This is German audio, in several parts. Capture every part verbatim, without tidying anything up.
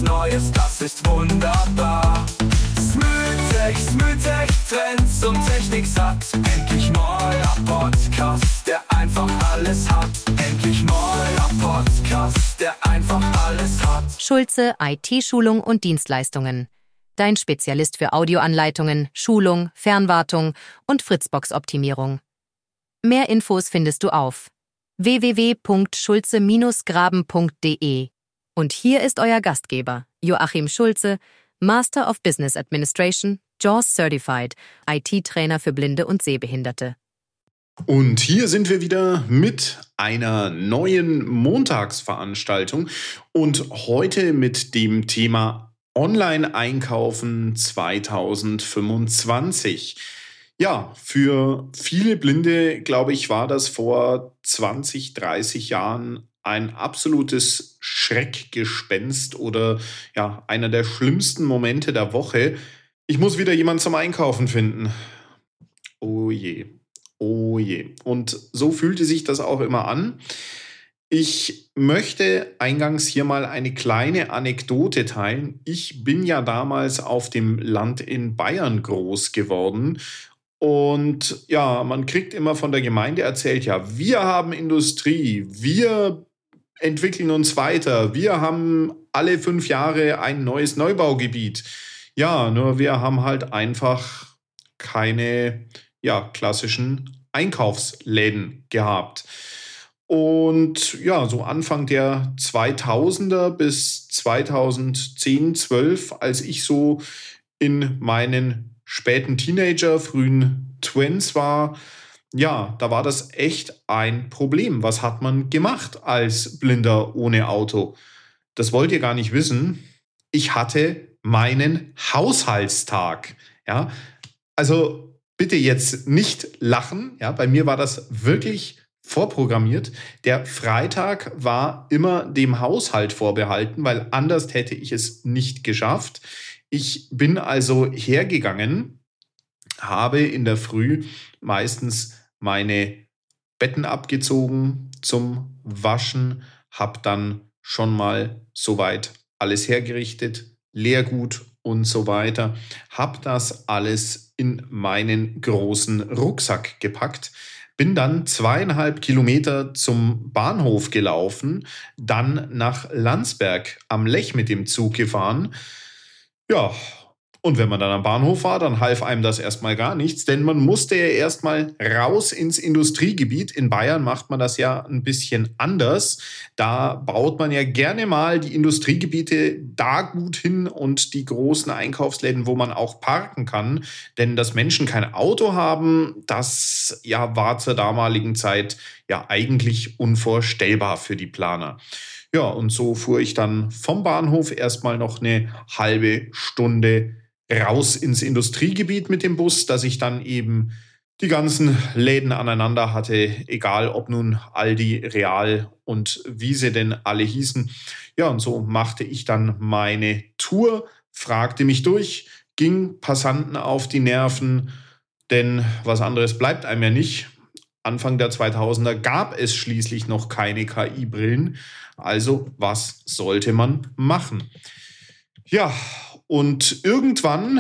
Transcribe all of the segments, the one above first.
Neues, das ist wunderbar. Smooth-Tech, Smooth-Tech, Trends und Technik satt. Endlich neuer Podcast, der einfach alles hat. Endlich neuer Podcast, der einfach alles hat. Schulze I T-Schulung und Dienstleistungen. Dein Spezialist für Audioanleitungen, Schulung, Fernwartung und Fritzbox-Optimierung. Mehr Infos findest du auf w w w punkt schulze graben punkt d e. Und hier ist euer Gastgeber, Joachim Schulze, Master of Business Administration, JAWS Certified, I T-Trainer für Blinde und Sehbehinderte. Und hier sind wir wieder mit einer neuen Montagsveranstaltung und heute mit dem Thema Online-Einkaufen zwanzig fünfundzwanzig. Ja, für viele Blinde, glaube ich, war das vor zwanzig, dreißig Jahren ein absolutes Schreckgespenst oder ja, einer der schlimmsten Momente der Woche. Ich muss wieder jemanden zum Einkaufen finden. Oh je, oh je. Und so fühlte sich das auch immer an. Ich möchte eingangs hier mal eine kleine Anekdote teilen. Ich bin ja damals auf dem Land in Bayern groß geworden. Und ja, man kriegt immer von der Gemeinde erzählt, ja, wir haben Industrie, wir entwickeln uns weiter, wir haben alle fünf Jahre ein neues Neubaugebiet. Ja, nur wir haben halt einfach keine ja, klassischen Einkaufsläden gehabt. Und ja, so Anfang der zweitausender bis zweitausendzehn, zwölf, als ich so in meinen späten Teenager, frühen Twins war, ja, da war das echt ein Problem. Was hat man gemacht als Blinder ohne Auto? Das wollt ihr gar nicht wissen. Ich hatte meinen Haushaltstag. Ja, also bitte jetzt nicht lachen. Ja, bei mir war das wirklich vorprogrammiert. Der Freitag war immer dem Haushalt vorbehalten, weil anders hätte ich es nicht geschafft. Ich bin also hergegangen, habe in der Früh meistens meine Betten abgezogen zum Waschen, habe dann schon mal soweit alles hergerichtet, Leergut und so weiter, habe das alles in meinen großen Rucksack gepackt, bin dann zweieinhalb Kilometer zum Bahnhof gelaufen, dann nach Landsberg am Lech mit dem Zug gefahren. Ja, und wenn man dann am Bahnhof war, dann half einem das erstmal gar nichts, denn man musste ja erstmal raus ins Industriegebiet. In Bayern macht man das ja ein bisschen anders. Da baut man ja gerne mal die Industriegebiete da gut hin und die großen Einkaufsläden, wo man auch parken kann. Denn dass Menschen kein Auto haben, das ja war zur damaligen Zeit ja eigentlich unvorstellbar für die Planer. Ja, und so fuhr ich dann vom Bahnhof erstmal noch eine halbe Stunde raus ins Industriegebiet mit dem Bus, dass ich dann eben die ganzen Läden aneinander hatte, egal ob nun Aldi, Real und wie sie denn alle hießen. Ja, und so machte ich dann meine Tour, fragte mich durch, ging Passanten auf die Nerven, denn was anderes bleibt einem ja nicht. Anfang der zweitausender gab es schließlich noch keine K I-Brillen. Also was sollte man machen? Ja, und irgendwann,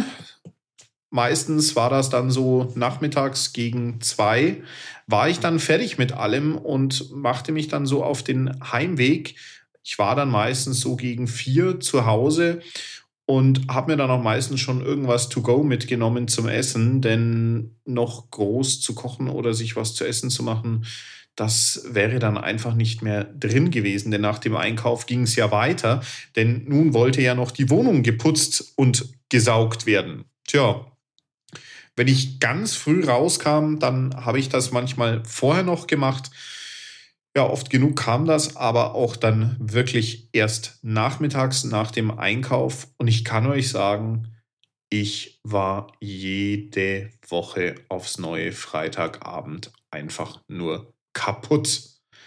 meistens war das dann so nachmittags gegen zwei, war ich dann fertig mit allem und machte mich dann so auf den Heimweg. Ich war dann meistens so gegen vier zu Hause und habe mir dann auch meistens schon irgendwas to go mitgenommen zum Essen, denn noch groß zu kochen oder sich was zu essen zu machen, das wäre dann einfach nicht mehr drin gewesen, denn nach dem Einkauf ging es ja weiter, denn nun wollte ja noch die Wohnung geputzt und gesaugt werden. Tja, wenn ich ganz früh rauskam, dann habe ich das manchmal vorher noch gemacht. Ja, oft genug kam das, aber auch dann wirklich erst nachmittags nach dem Einkauf. Und ich kann euch sagen, ich war jede Woche aufs neue Freitagabend einfach nur kaputt.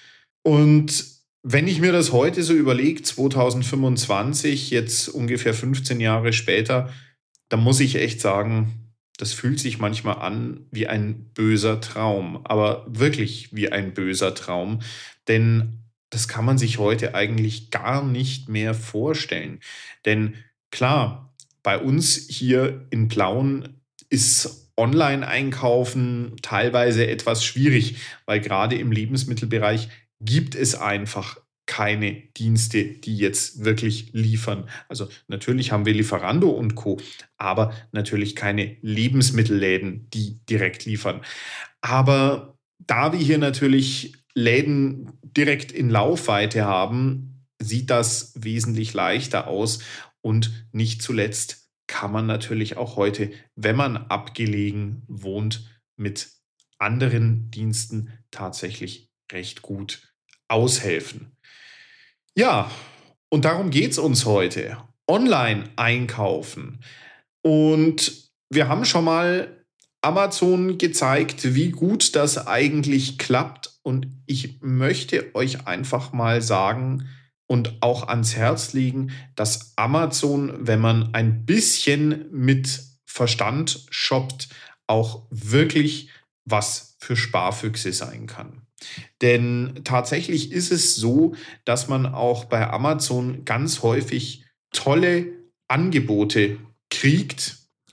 Und wenn ich mir das heute so überlege, zwanzig fünfundzwanzig, jetzt ungefähr fünfzehn Jahre später, dann muss ich echt sagen, das fühlt sich manchmal an wie ein böser Traum, aber wirklich wie ein böser Traum. Denn das kann man sich heute eigentlich gar nicht mehr vorstellen. Denn klar, bei uns hier in Plauen ist Online-Einkaufen teilweise etwas schwierig, weil gerade im Lebensmittelbereich gibt es einfach keine Dienste, die jetzt wirklich liefern. Also natürlich haben wir Lieferando und Co., aber natürlich keine Lebensmittelläden, die direkt liefern. Aber da wir hier natürlich Läden direkt in Laufweite haben, sieht das wesentlich leichter aus und nicht zuletzt kann man natürlich auch heute, wenn man abgelegen wohnt, mit anderen Diensten tatsächlich recht gut aushelfen. Ja, und darum geht es uns heute. Online einkaufen. Und wir haben schon mal Amazon gezeigt, wie gut das eigentlich klappt. Und ich möchte euch einfach mal sagen und auch ans Herz legen, dass Amazon, wenn man ein bisschen mit Verstand shoppt, auch wirklich was für Sparfüchse sein kann. Denn tatsächlich ist es so, dass man auch bei Amazon ganz häufig tolle Angebote kriegt,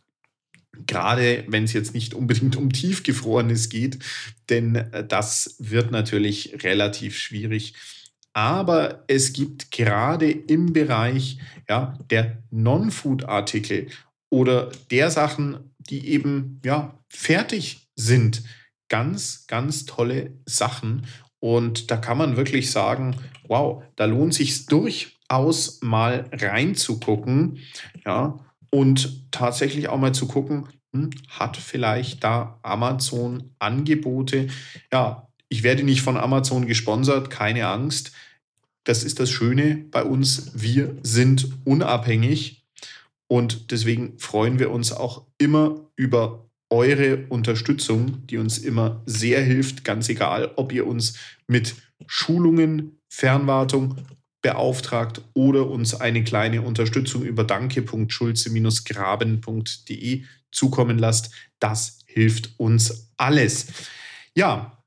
gerade wenn es jetzt nicht unbedingt um Tiefgefrorenes geht, denn das wird natürlich relativ schwierig. Aber es gibt gerade im Bereich ja, der Non-Food-Artikel oder der Sachen, die eben ja, fertig sind, ganz, ganz tolle Sachen. Und da kann man wirklich sagen, wow, da lohnt es sich durchaus mal reinzugucken, ja, und tatsächlich auch mal zu gucken, hm, hat vielleicht da Amazon Angebote? Ja, ich werde nicht von Amazon gesponsert, keine Angst. Das ist das Schöne bei uns. Wir sind unabhängig und deswegen freuen wir uns auch immer über eure Unterstützung, die uns immer sehr hilft, ganz egal, ob ihr uns mit Schulungen, Fernwartung beauftragt oder uns eine kleine Unterstützung über danke punkt schulze graben punkt de zukommen lasst. Das hilft uns alles. Ja,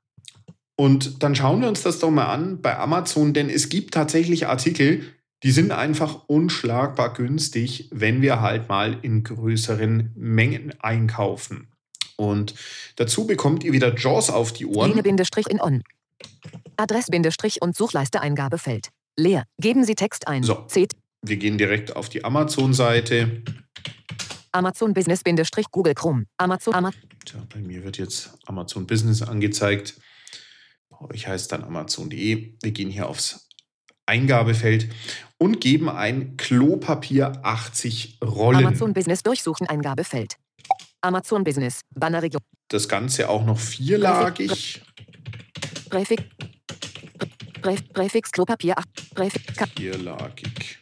und dann schauen wir uns das doch mal an bei Amazon, denn es gibt tatsächlich Artikel, die sind einfach unschlagbar günstig, wenn wir halt mal in größeren Mengen einkaufen. Und dazu bekommt ihr wieder Jaws auf die Ohren. Linie-in on. Adress- und Suchleiste-Eingabefeld. Leer. Geben Sie Text ein. So, Zet. wir gehen direkt auf die Amazon-Seite. Amazon Business Google Chrome. Amazon. Ama Tja, bei mir wird jetzt Amazon Business angezeigt. Bei euch heißt dann amazon punkt de. Wir gehen hier aufs Eingabefeld und geben ein Klopapier achtzig Rollen. Amazon Business durchsuchen Eingabefeld. Amazon Business. Bannerregion. Das Ganze auch noch vierlagig. Präfix. Präfix, Präfix Klopapier acht. Präfix. Vierlagig.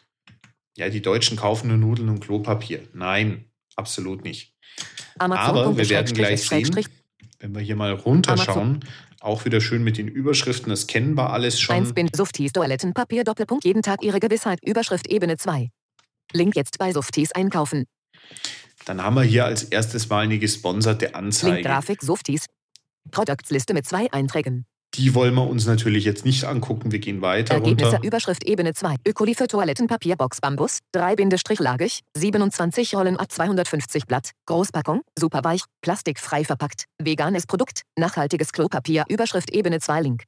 Ja, die Deutschen kaufen nur Nudeln und Klopapier. Nein, absolut nicht. Amazon. Aber wir werden gleich sehen, wenn wir hier mal runterschauen, Amazon. auch wieder schön mit den Überschriften, das kennen wir alles schon. eins Softies Toilettenpapier Doppelpunkt jeden Tag Ihre Gewissheit Überschrift Ebene zwei. Link jetzt bei Softies einkaufen. Dann haben wir hier als erstes mal eine gesponserte Anzeige. Link Grafik Softies. Produktliste mit zwei Einträgen. Die wollen wir uns natürlich jetzt nicht angucken. Wir gehen weiter Ergebnisse runter. Überschrift Ebene zwei. Ökoli für Toilettenpapier Box Bambus. drei lagig. siebenundzwanzig Rollen A zweihundertfünfzig Blatt. Großpackung. Superweich. Plastikfrei verpackt. Veganes Produkt. Nachhaltiges Klopapier. Überschrift Ebene zwei Link.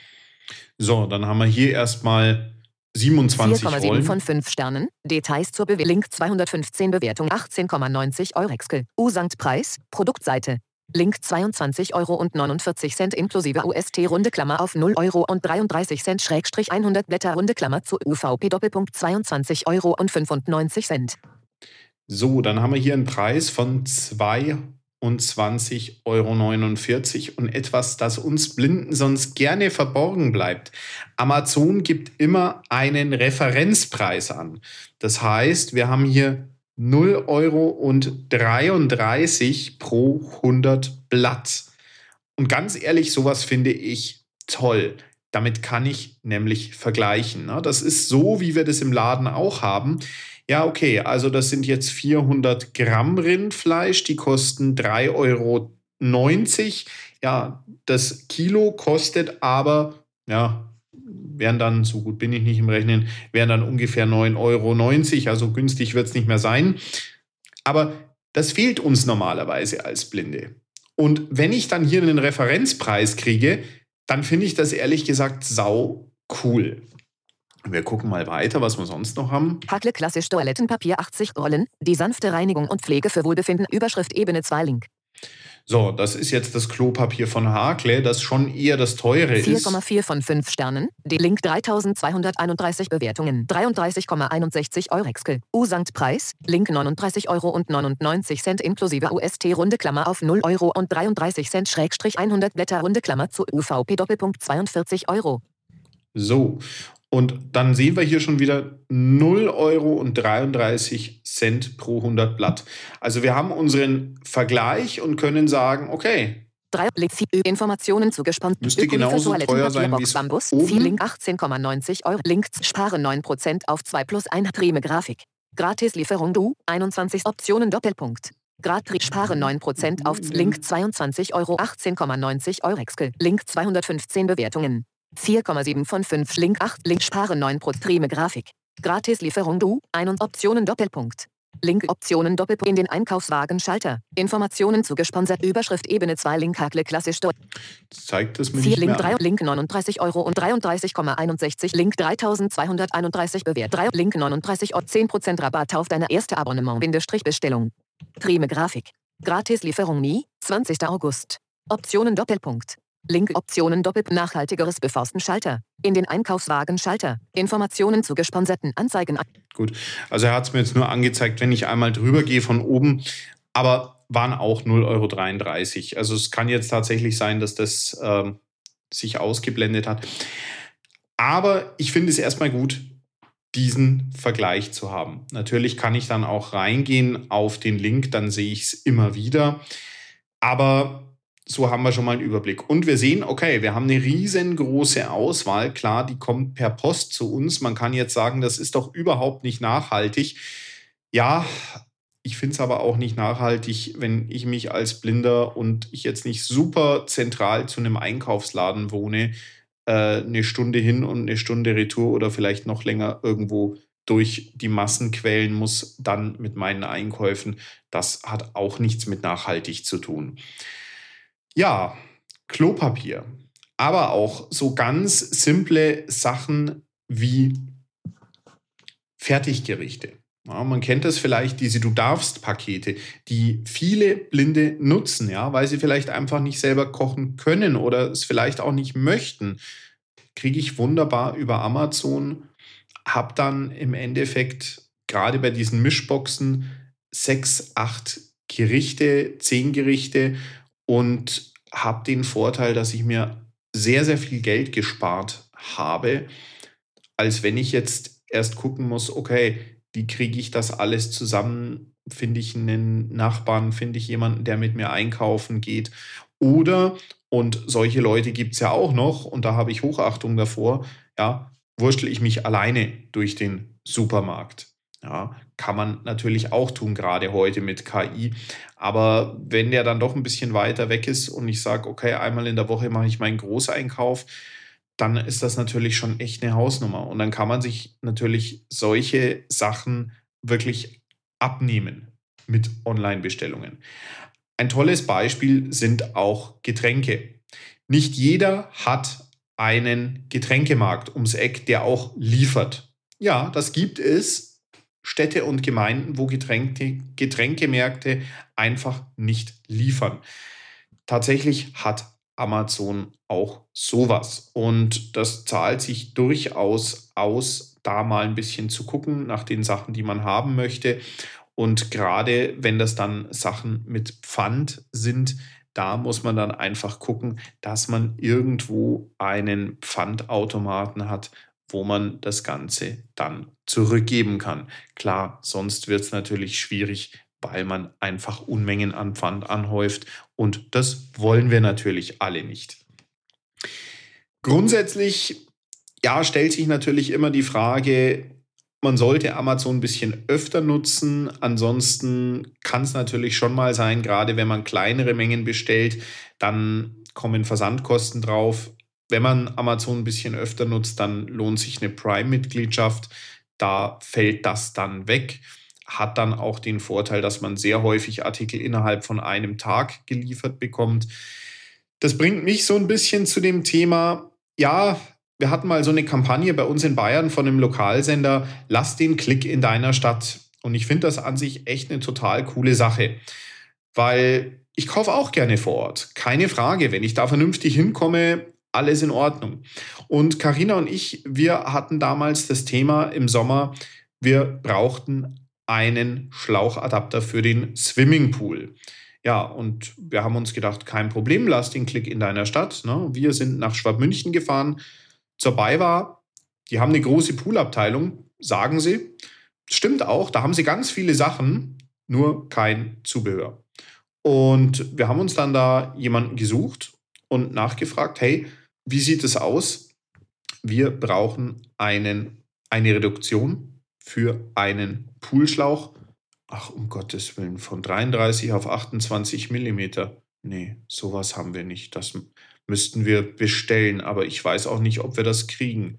So, dann haben wir hier erstmal siebenundzwanzig vier Komma sieben Rollen. von fünf Sternen. Details zur Bewertung. Link zweihundertfünfzehn Bewertung achtzehn Komma neunzig Eurexkel. U-Sankt Preis. Produktseite. Link zweiundzwanzig Euro und neunundvierzig Cent inklusive U S T runde Klammer auf null Euro und dreiunddreißig Cent Schrägstrich hundert Blätter runde Klammer zu U V P Doppelpunkt zweiundzwanzig Euro und fünfundneunzig Cent. So, dann haben wir hier einen Preis von zweiundzwanzig Euro neunundvierzig und etwas, das uns Blinden sonst gerne verborgen bleibt. Amazon gibt immer einen Referenzpreis an. Das heißt, wir haben hier null Euro und dreiunddreißig pro hundert Blatt. Und ganz ehrlich, sowas finde ich toll. Damit kann ich nämlich vergleichen. Das ist so, wie wir das im Laden auch haben. Ja, okay, also das sind jetzt vierhundert Gramm Rindfleisch, die kosten drei Euro neunzig. Ja, das Kilo kostet aber, ja, wären dann, so gut bin ich nicht im Rechnen, wären dann ungefähr neun Euro neunzig, also günstig wird es nicht mehr sein. Aber das fehlt uns normalerweise als Blinde. Und wenn ich dann hier einen Referenzpreis kriege, dann finde ich das ehrlich gesagt sau cool. Wir gucken mal weiter, was wir sonst noch haben. Hakle klassisch Toilettenpapier achtzig Rollen, die sanfte Reinigung und Pflege für Wohlbefinden, Überschrift Ebene zwei Link. So, das ist jetzt das Klopapier von Hakle, das schon eher das teure vier ist. Komma vier von fünf Sternen, die Link dreitausendzweihunderteinunddreißig Bewertungen, dreiunddreißig Komma einundsechzig Eurexkel, U-Sankt Preis, Link neununddreißig Euro neunundneunzig inklusive U S T Runde Klammer auf null Euro und dreiunddreißig Cent Schrägstrich hundert Blätter Runde Klammer zu U V P Doppelpunkt zweiundvierzig Euro. So, und dann sehen wir hier schon wieder null Euro und dreiunddreißig Cent pro hundert Blatt. Also wir haben unseren Vergleich und können sagen, okay, drei Link vier Informationen zu gesponsert. Müsste genauso teuer sein wie es Bambus, oben. vier Link achtzehn Komma neunzig Euro. Link spare neun Prozent auf zwei plus eins Prime Grafik. Gratislieferung du einundzwanzig Optionen Doppelpunkt. Gratis spare neun Prozent auf Link zweiundzwanzig Euro achtzehn Komma neunzig Eurexkel. Link zweihundertfünfzehn Bewertungen. vier Komma sieben von fünf Link acht Link spare neun Prozent Prime Grafik. Gratislieferung du ein Optionen Doppelpunkt. Link Optionen Doppelpunkt in den Einkaufswagen Schalter. Informationen zu gesponsert Überschrift Ebene zwei Link Hakle klassisch dort. Zeigt es mir vier nicht Link mehr drei an. Link neununddreißig Euro und dreiunddreißig Komma einundsechzig Link dreitausendzweihunderteinunddreißig bewährt drei Link neununddreißig Euro zehn Prozent Rabatt auf deine erste Abonnement-Bestellung. Prime Grafik. Gratislieferung nie zwanzigster August. Optionen Doppelpunkt. Link Optionen Doppelpunkt nachhaltigeres Beforsten Schalter. In den Einkaufswagen Schalter. Informationen zu gesponserten Anzeigen. Gut, also er hat es mir jetzt nur angezeigt, wenn ich einmal drüber gehe von oben, aber waren auch null Euro dreiunddreißig. Also es kann jetzt tatsächlich sein, dass das ähm, sich ausgeblendet hat. Aber ich finde es erstmal gut, diesen Vergleich zu haben. Natürlich kann ich dann auch reingehen auf den Link, dann sehe ich es immer wieder. Aber so haben wir schon mal einen Überblick. Und wir sehen, okay, wir haben eine riesengroße Auswahl. Klar, die kommt per Post zu uns. Man kann jetzt sagen, das ist doch überhaupt nicht nachhaltig. Ja, ich finde es aber auch nicht nachhaltig, wenn ich mich als Blinder und ich jetzt nicht super zentral zu einem Einkaufsladen wohne, äh, eine Stunde hin und eine Stunde Retour oder vielleicht noch länger irgendwo durch die Massen quälen muss, dann mit meinen Einkäufen. Das hat auch nichts mit nachhaltig zu tun. Ja, Klopapier, aber auch so ganz simple Sachen wie Fertiggerichte. Ja, man kennt das vielleicht, diese Du-darfst-Pakete, die viele Blinde nutzen, ja, weil sie vielleicht einfach nicht selber kochen können oder es vielleicht auch nicht möchten. Kriege ich wunderbar über Amazon, habe dann im Endeffekt gerade bei diesen Mischboxen sechs, acht Gerichte, zehn Gerichte und habe den Vorteil, dass ich mir sehr, sehr viel Geld gespart habe, als wenn ich jetzt erst gucken muss, okay, wie kriege ich das alles zusammen? Finde ich einen Nachbarn, finde ich jemanden, der mit mir einkaufen geht? Oder, und solche Leute gibt es ja auch noch, und da habe ich Hochachtung davor, ja, wurschtel ich mich alleine durch den Supermarkt. Ja, kann man natürlich auch tun, gerade heute mit K I. Aber wenn der dann doch ein bisschen weiter weg ist und ich sage, okay, einmal in der Woche mache ich meinen Großeinkauf, dann ist das natürlich schon echt eine Hausnummer. Und dann kann man sich natürlich solche Sachen wirklich abnehmen mit Online-Bestellungen. Ein tolles Beispiel sind auch Getränke. Nicht jeder hat einen Getränkemarkt ums Eck, der auch liefert. Ja, das gibt es. Städte und Gemeinden, wo Getränke, Getränkemärkte einfach nicht liefern. Tatsächlich hat Amazon auch sowas. Und das zahlt sich durchaus aus, da mal ein bisschen zu gucken nach den Sachen, die man haben möchte. Und gerade wenn das dann Sachen mit Pfand sind, da muss man dann einfach gucken, dass man irgendwo einen Pfandautomaten hat, wo man das Ganze dann zurückgeben kann. Klar, sonst wird es natürlich schwierig, weil man einfach Unmengen an Pfand anhäuft und das wollen wir natürlich alle nicht. Grundsätzlich, ja, stellt sich natürlich immer die Frage, man sollte Amazon ein bisschen öfter nutzen. Ansonsten kann es natürlich schon mal sein, gerade wenn man kleinere Mengen bestellt, dann kommen Versandkosten drauf. wenn man Amazon ein bisschen öfter nutzt, dann lohnt sich eine Prime-Mitgliedschaft. Da fällt das dann weg. Hat dann auch den Vorteil, dass man sehr häufig Artikel innerhalb von einem Tag geliefert bekommt. Das bringt mich so ein bisschen zu dem Thema, ja, wir hatten mal so eine Kampagne bei uns in Bayern von einem Lokalsender, lass den Klick in deiner Stadt. Und ich finde das an sich echt eine total coole Sache, weil ich kaufe auch gerne vor Ort. Keine Frage, wenn ich da vernünftig hinkomme, alles in Ordnung. Und Carina und ich, wir hatten damals das Thema im Sommer, wir brauchten einen Schlauchadapter für den Swimmingpool. Ja, und wir haben uns gedacht, kein Problem, lass den Klick in deiner Stadt. Ne? Wir sind nach Schwabmünchen gefahren zur BayWa. Die haben eine große Poolabteilung, sagen sie. Stimmt auch, da haben sie ganz viele Sachen, nur kein Zubehör. Und wir haben uns dann da jemanden gesucht und nachgefragt, hey, wie sieht es aus? Wir brauchen einen, eine Reduktion für einen Poolschlauch. Ach, um Gottes Willen, von dreiunddreißig auf achtundzwanzig Millimeter. Nee, sowas haben wir nicht. Das müssten wir bestellen, aber ich weiß auch nicht, ob wir das kriegen.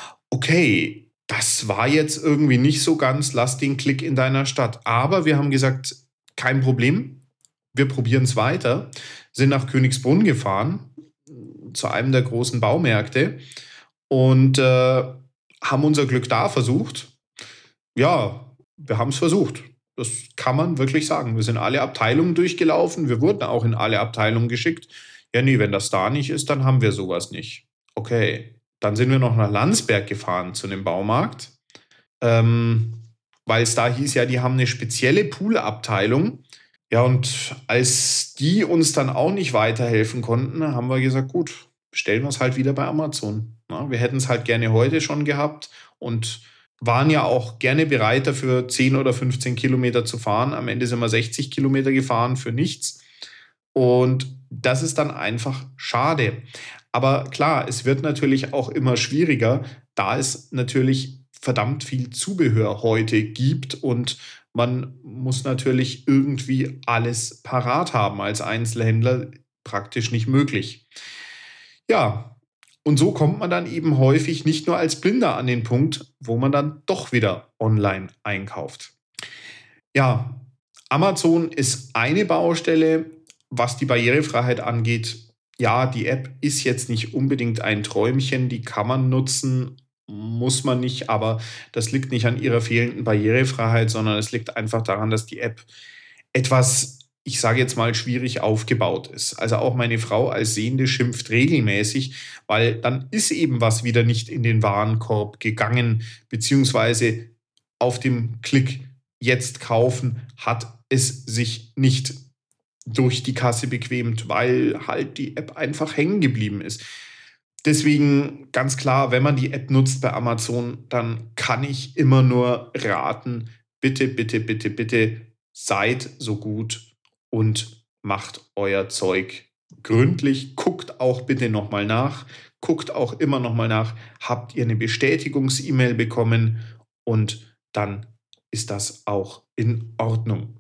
Okay, das war jetzt irgendwie nicht so ganz, lass den Klick in deiner Stadt. Aber wir haben gesagt, kein Problem, wir probieren es weiter, sind nach Königsbrunn gefahren, zu einem der großen Baumärkte und äh, haben unser Glück da versucht. Ja, wir haben es versucht. Das kann man wirklich sagen. Wir sind alle Abteilungen durchgelaufen. Wir wurden auch in alle Abteilungen geschickt. Ja, nee, wenn das da nicht ist, dann haben wir sowas nicht. Okay, dann sind wir noch nach Landsberg gefahren zu einem Baumarkt, ähm, weil es da hieß, ja, die haben eine spezielle Poolabteilung. Ja, und als die uns dann auch nicht weiterhelfen konnten, haben wir gesagt, gut, bestellen wir es halt wieder bei Amazon. Ja, wir hätten es halt gerne heute schon gehabt und waren ja auch gerne bereit dafür, zehn oder fünfzehn Kilometer zu fahren. Am Ende sind wir sechzig Kilometer gefahren für nichts. Und das ist dann einfach schade. Aber klar, es wird natürlich auch immer schwieriger, da es natürlich verdammt viel Zubehör heute gibt und man muss natürlich irgendwie alles parat haben als Einzelhändler, praktisch nicht möglich. Ja, und so kommt man dann eben häufig nicht nur als Blinder an den Punkt, wo man dann doch wieder online einkauft. Ja, Amazon ist eine Baustelle, was die Barrierefreiheit angeht. Ja, die App ist jetzt nicht unbedingt ein Träumchen, die kann man nutzen, muss man nicht, aber das liegt nicht an ihrer fehlenden Barrierefreiheit, sondern es liegt einfach daran, dass die App etwas, ich sage jetzt mal, schwierig aufgebaut ist. Also auch meine Frau als Sehende schimpft regelmäßig, weil dann ist eben was wieder nicht in den Warenkorb gegangen, beziehungsweise auf dem Klick jetzt kaufen hat es sich nicht durch die Kasse bequemt, weil halt die App einfach hängen geblieben ist. Deswegen ganz klar, wenn man die App nutzt bei Amazon, dann kann ich immer nur raten, bitte, bitte, bitte, bitte seid so gut und macht euer Zeug gründlich. Guckt auch bitte nochmal nach. Guckt auch immer nochmal nach. Habt ihr eine Bestätigungs-E-Mail bekommen? Und dann ist das auch in Ordnung.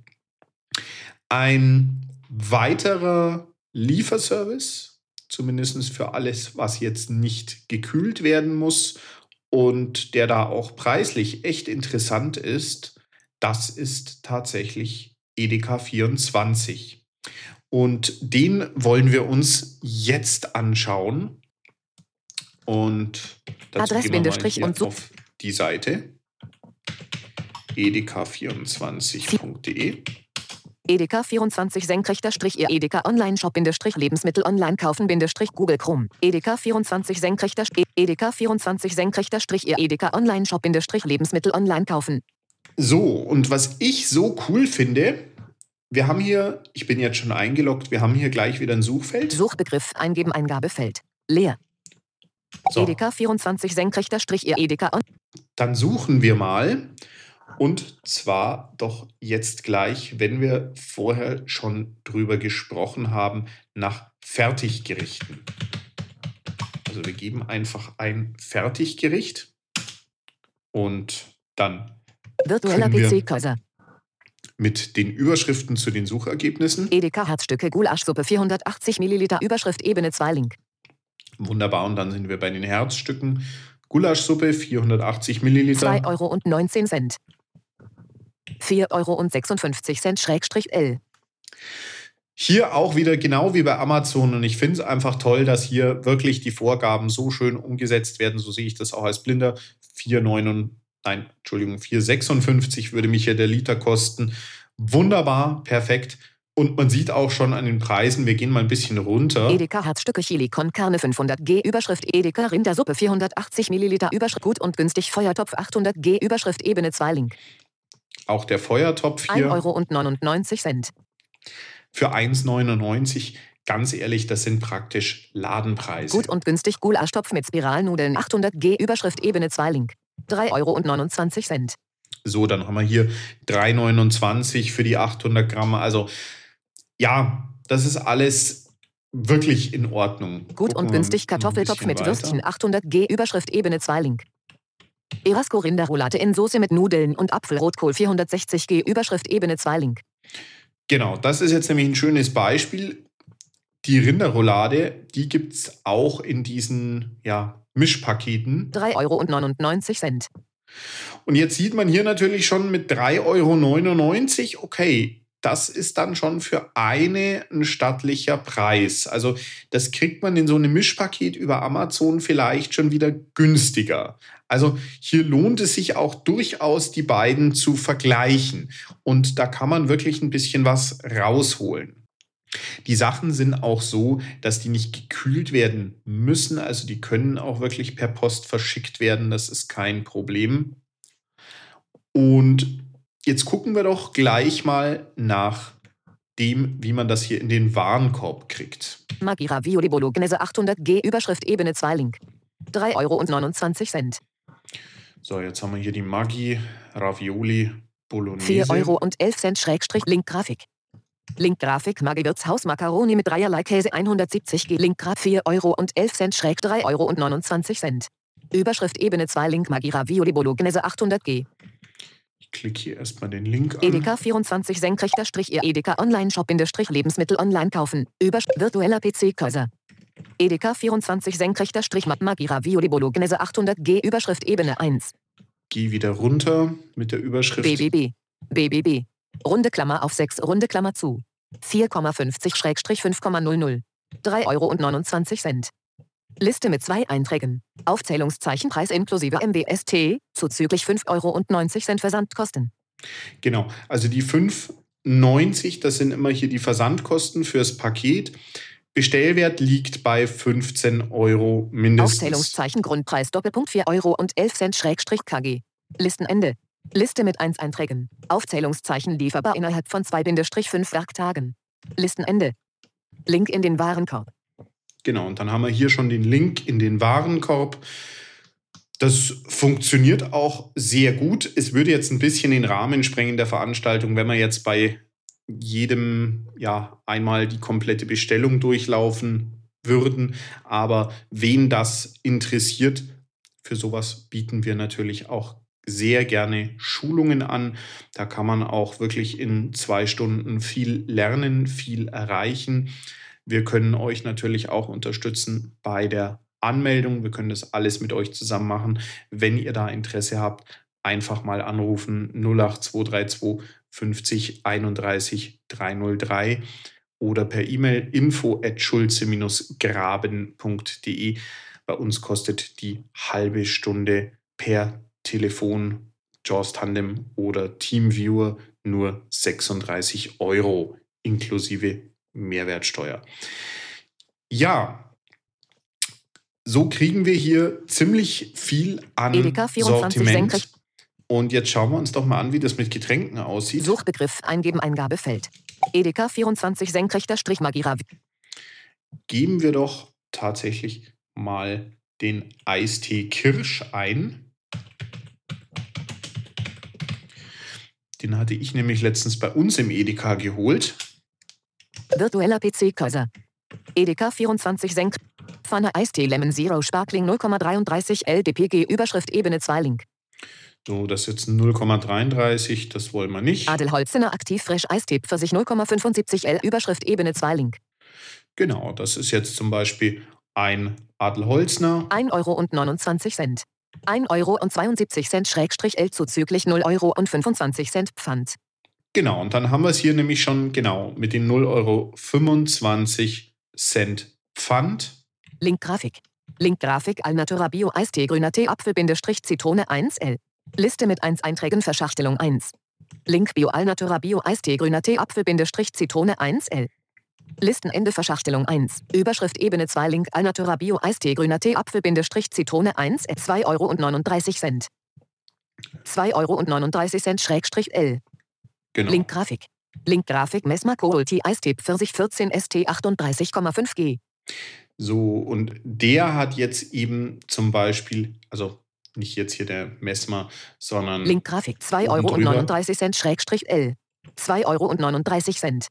Ein weiterer Lieferservice, zumindest für alles, was jetzt nicht gekühlt werden muss und der da auch preislich echt interessant ist, das ist tatsächlich Edeka vierundzwanzig. Und den wollen wir uns jetzt anschauen. Und dazu Adress, gehen wir mal hier und so auf die Seite edeka vierundzwanzig punkt de. Edeka vierundzwanzig senkrechter Strich ihr Edeka Online-Shop Bindestrich Lebensmittel online kaufen Bindestrich Google Chrome. Edeka vierundzwanzig senkrechter Edeka vierundzwanzig senkrechter Strich ihr Edeka Online-Shop Bindestrich Lebensmittel online kaufen. So, und was ich so cool finde, wir haben hier, ich bin jetzt schon eingeloggt, wir haben hier gleich wieder ein Suchfeld. Suchbegriff eingeben, Eingabefeld. Leer. So. Edeka vierundzwanzig senkrechter Strich ihr Edeka on. Dann suchen wir mal. Und zwar doch jetzt gleich, wenn wir vorher schon drüber gesprochen haben, nach Fertiggerichten. Also wir geben einfach ein Fertiggericht und dann Virtueller können wir P C-Cursor. mit den Überschriften zu den Suchergebnissen Edeka Herzstücke Gulaschsuppe vierhundertachtzig Milliliter Überschrift Ebene zwei Link. Wunderbar, und dann sind wir bei den Herzstücken. Gulaschsuppe, vierhundertachtzig Milliliter. zwei Euro neunzehn. vier Euro sechsundfünfzig Schrägstrich L. Hier auch wieder genau wie bei Amazon, und ich finde es einfach toll, dass hier wirklich die Vorgaben so schön umgesetzt werden. So sehe ich das auch als Blinder. vier neun, nein, Entschuldigung, vier sechsundfünfzig würde mich hier der Liter kosten. Wunderbar, perfekt. Und man sieht auch schon an den Preisen, wir gehen mal ein bisschen runter. Edeka Herzstücke Chili con Carne fünfhundert Gramm, Überschrift Edeka Rindersuppe vierhundertachtzig Milliliter, Überschrift Gut und günstig Feuertopf achthundert Gramm, Überschrift Ebene zwei Link. Auch der Feuertopf hier. ein Euro neunundneunzig. Für eins neunundneunzig, ganz ehrlich, das sind praktisch Ladenpreise. Gut und günstig Gulaschtopf mit Spiralnudeln achthundert Gramm, Überschrift Ebene zwei Link. drei Euro neunundzwanzig. So, dann haben wir hier drei neunundzwanzig für die achthundert Gramm. Also ja, das ist alles wirklich in Ordnung. Gut und günstig Kartoffeltopf mit Würstchen achthundert Gramm, Überschrift Ebene zwei Link. Erasco Rinderroulade in Soße mit Nudeln und Apfelrotkohl vierhundertsechzig Gramm, Überschrift Ebene zwei Link. Genau, das ist jetzt nämlich ein schönes Beispiel. Die Rinderroulade, die gibt es auch in diesen ja, Mischpaketen. drei Euro neunundneunzig. Und jetzt sieht man hier natürlich schon mit drei Euro neunundneunzig, okay, das ist dann schon für eine ein stattlicher Preis. Also das kriegt man in so einem Mischpaket über Amazon vielleicht schon wieder günstiger. Also hier lohnt es sich auch durchaus, die beiden zu vergleichen. Und da kann man wirklich ein bisschen was rausholen. Die Sachen sind auch so, dass die nicht gekühlt werden müssen. Also die können auch wirklich per Post verschickt werden. Das ist kein Problem. Und jetzt gucken wir doch gleich mal nach dem, wie man das hier in den Warenkorb kriegt. Maggi Ravioli Bolognese achthundert Gramm, Überschrift Ebene zwei Link. drei Euro neunundzwanzig. So, jetzt haben wir hier die Maggi Ravioli Bolognese. vier Euro elf Schrägstrich Link Grafik. Link Grafik Maggi Wirtshaus Macaroni mit dreierlei Käse hundertsiebzig Gramm. Link Graf vier Euro elf Schräg drei Euro neunundzwanzig. Überschrift Ebene zwei Link Maggi Ravioli Bolognese achthundert Gramm. Ich klicke hier erstmal den Link an. Edeka vierundzwanzig senkrechter Strich ihr Edeka Online-Shop in der Strich Lebensmittel online kaufen. Überschrift virtueller P C-Kaiser. Edeka vierundzwanzig senkrechter Strich Maggi Ravioli Bolognese achthundert Gramm. Überschrift Ebene eins. Geh wieder runter mit der Überschrift. B B B. B B B. Runde Klammer auf sechs, Runde Klammer zu. vier Komma fünfzig Schrägstrich fünf Komma null null. drei Euro neunundzwanzig. Liste mit zwei Einträgen. Aufzählungszeichen Preis inklusive M B S T, zuzüglich fünf Euro neunzig Versandkosten. Genau, also die fünf neunzig, das sind immer hier die Versandkosten fürs Paket. Bestellwert liegt bei fünfzehn Euro mindestens. Aufzählungszeichen Grundpreis Doppelpunkt vier Euro elf Schrägstrich K G. Listenende. Liste mit eins Einträgen. Aufzählungszeichen lieferbar innerhalb von zwei bis fünf Werktagen. Listenende. Link in den Warenkorb. Genau, und dann haben wir hier schon den Link in den Warenkorb. Das funktioniert auch sehr gut. Es würde jetzt ein bisschen den Rahmen sprengen der Veranstaltung, wenn wir jetzt bei jedem ja einmal die komplette Bestellung durchlaufen würden. Aber wen das interessiert, für sowas bieten wir natürlich auch sehr gerne Schulungen an. Da kann man auch wirklich in zwei Stunden viel lernen, viel erreichen. Wir können euch natürlich auch unterstützen bei der Anmeldung. Wir können das alles mit euch zusammen machen. Wenn ihr da Interesse habt, einfach mal anrufen null acht zwei drei zwei fünfzig einunddreißig dreihundertdrei oder per E-Mail info at schulze graben punkt de. Bei uns kostet die halbe Stunde per Telefon, JAWS Tandem oder Teamviewer nur sechsunddreißig Euro inklusive Mehrwertsteuer. Ja, so kriegen wir hier ziemlich viel an Edeka vierundzwanzig Sortiment. senkrecht. Und jetzt schauen wir uns doch mal an, wie das mit Getränken aussieht. Suchbegriff eingeben Eingabefeld. Edeka vierundzwanzig senkrechter Strich Maggi Ravioli. Geben wir doch tatsächlich mal den Eistee Kirsch ein. Den hatte ich nämlich letztens bei uns im Edeka geholt. Virtueller P C-Kaiser. Edeka vierundzwanzig Senk. Pfanne Eistee Lemon Zero Sparkling null Komma dreiunddreißig L D P G Überschrift Ebene zwei Link. So, das ist jetzt null Komma dreiunddreißig, das wollen wir nicht. Adelholzener Aktiv Fresh Eistee Pfirsich null Komma fünfundsiebzig L Überschrift Ebene zwei Link. Genau, das ist jetzt zum Beispiel ein Adelholzner. ein Euro und neunundzwanzig Cent. ein Euro und zweiundsiebzig Cent Schrägstrich L zuzüglich null Euro und fünfundzwanzig Cent Pfand. Genau, und dann haben wir es hier nämlich schon genau mit den null Euro fünfundzwanzig Cent Pfand. Link Grafik. Link Grafik Alnatura Bio Eistee grüner Tee Apfel-Zitrone eins L. Liste mit eins Einträgen Verschachtelung eins. Link Bio Alnatura Bio Eistee grüner Tee Apfel-Zitrone eins L. Listenende Verschachtelung eins. Überschrift Ebene zwei Link Alnatura Bio Eistee grüner Tee Apfel-Zitrone eins L. zwei Euro und neununddreißig Cent. zwei Euro und neununddreißig Cent Schrägstrich L. Genau. Link Grafik. Link Grafik Messmer Kohltee Eistee Pfirsich vierzehn S T achtunddreißig Komma fünf G. So, und der hat jetzt eben zum Beispiel, also nicht jetzt hier der Messmer, sondern Link Grafik zwei Euro und neununddreißig Cent Schrägstrich L. zwei Euro und neununddreißig Cent.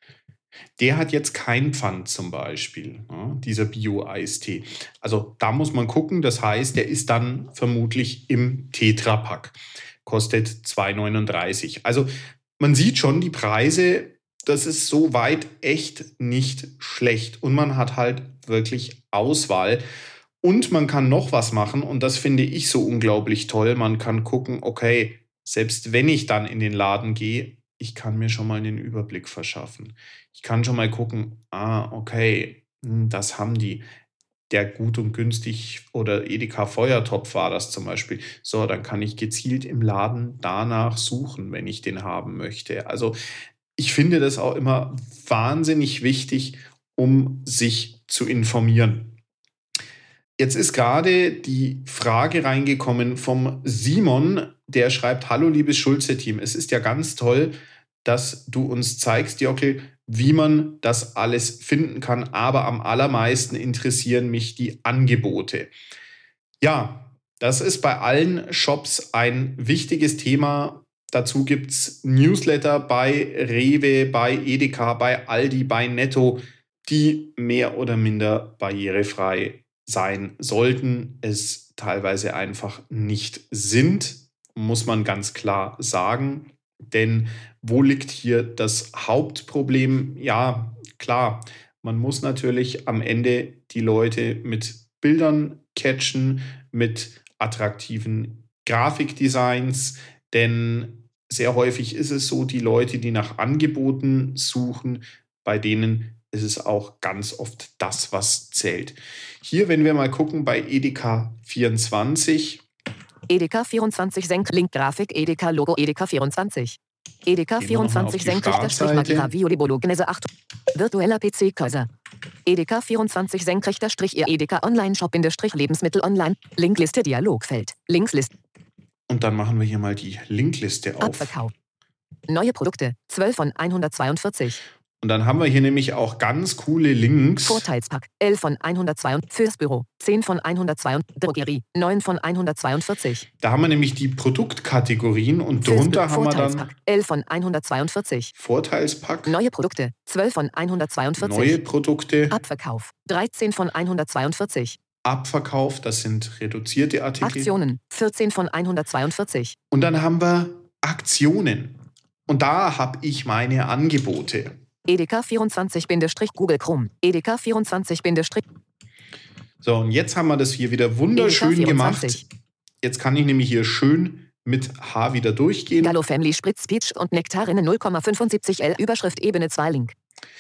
Der hat jetzt kein Pfand zum Beispiel, ja, dieser Bio-Eistee. Also da muss man gucken, das heißt, der ist dann vermutlich im Tetrapack. Kostet zwei neununddreißig. Also man sieht schon die Preise, das ist soweit echt nicht schlecht. Und man hat halt wirklich Auswahl. Und man kann noch was machen und das finde ich so unglaublich toll. Man kann gucken, okay, selbst wenn ich dann in den Laden gehe, ich kann mir schon mal den Überblick verschaffen. Ich kann schon mal gucken, ah, okay, das haben die. Der Gut und Günstig oder Edeka Feuertopf war das zum Beispiel. So, dann kann ich gezielt im Laden danach suchen, wenn ich den haben möchte. Also ich finde das auch immer wahnsinnig wichtig, um sich zu informieren. Jetzt ist gerade die Frage reingekommen vom Simon, der schreibt, hallo liebes Schulze-Team, es ist ja ganz toll, dass du uns zeigst, Jockel, wie man das alles finden kann, aber am allermeisten interessieren mich die Angebote. Ja, das ist bei allen Shops ein wichtiges Thema. Dazu gibt es Newsletter bei Rewe, bei Edeka, bei Aldi, bei Netto, die mehr oder minder barrierefrei sein sollten, es teilweise einfach nicht sind, muss man ganz klar sagen. Denn wo liegt hier das Hauptproblem? Ja, klar, man muss natürlich am Ende die Leute mit Bildern catchen, mit attraktiven Grafikdesigns, denn sehr häufig ist es so, die Leute, die nach Angeboten suchen, bei denen ist es auch ganz oft das, was zählt. Hier, wenn wir mal gucken bei Edeka vierundzwanzig. Edeka vierundzwanzig senkt Link Grafik Edeka Logo Edeka vierundzwanzig. Edeka vierundzwanzig senkrechter Strich Markira Violibologenese acht. Virtueller P C-Cursor. Edeka vierundzwanzig senkrechter Strich ihr Edeka Online-Shop Bindestrich Lebensmittel online. Linkliste Dialogfeld. Linksliste. Und dann machen wir hier mal die Linkliste auf. Abverkauf. Neue Produkte. zwölf von hundertzweiundvierzig. Und dann haben wir hier nämlich auch ganz coole Links. Vorteilspack. elf von hundertzweiundvierzig. Fürs Büro. zehn von hundertzweiundvierzig. Drogerie. neun von hundertzweiundvierzig. Da haben wir nämlich die Produktkategorien und drunter haben wir dann elf von hundertzweiundvierzig. Vorteilspack. Neue Produkte. zwölf von hundertzweiundvierzig. Neue Produkte. Abverkauf. dreizehn von hundertzweiundvierzig. Abverkauf, das sind reduzierte Artikel. Aktionen. vierzehn von hundertzweiundvierzig. Und dann haben wir Aktionen. Und da habe ich meine Angebote. Edeka vierundzwanzig Google Chrome. Edeka vierundzwanzig. So, und jetzt haben wir das hier wieder wunderschön gemacht. Jetzt kann ich nämlich hier schön mit H wieder durchgehen. Gallo Family Spritz Peach und Nektarine null Komma fünfundsiebzig L. Überschrift Ebene zwei Link.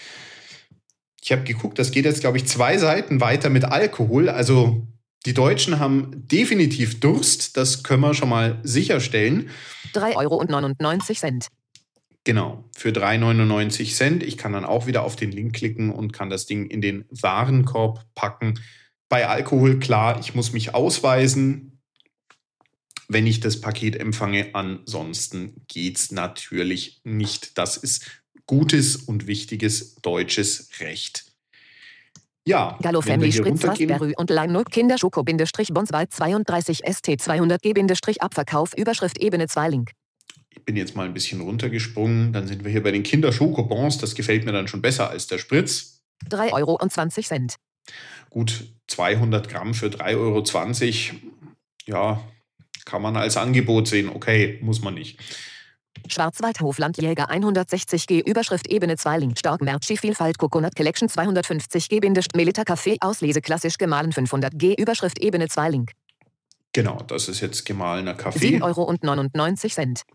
Ich habe geguckt, das geht jetzt, glaube ich, zwei Seiten weiter mit Alkohol. Also die Deutschen haben definitiv Durst. Das können wir schon mal sicherstellen. drei Euro neunundneunzig. Genau, für drei neunundneunzig Cent. Ich kann dann auch wieder auf den Link klicken und kann das Ding in den Warenkorb packen. Bei Alkohol, klar, ich muss mich ausweisen, wenn ich das Paket empfange. Ansonsten geht es natürlich nicht. Das ist gutes und wichtiges deutsches Recht. Ja, Gallo Family Spritz Raspberry und Lime null Kinderschoko Bonswald zweiunddreißig S T zweihundert G Abverkauf Überschrift Ebene zwei Link. Ich bin jetzt mal ein bisschen runtergesprungen. Dann sind wir hier bei den Kinderschokobons. Das gefällt mir dann schon besser als der Spritz. drei Euro zwanzig. Gut, zweihundert Gramm für drei Euro zwanzig. Ja, kann man als Angebot sehen. Okay, muss man nicht. Schwarzwaldhof Landjäger hundertsechzig G Überschrift Ebene zwei Link Stork Merci Vielfalt Coconut Collection zweihundertfünfzig G Melita Kaffee Auslese klassisch gemahlen fünfhundert G Überschrift Ebene zwei Link. Genau, das ist jetzt gemahlener Kaffee. sieben Euro neunundneunzig.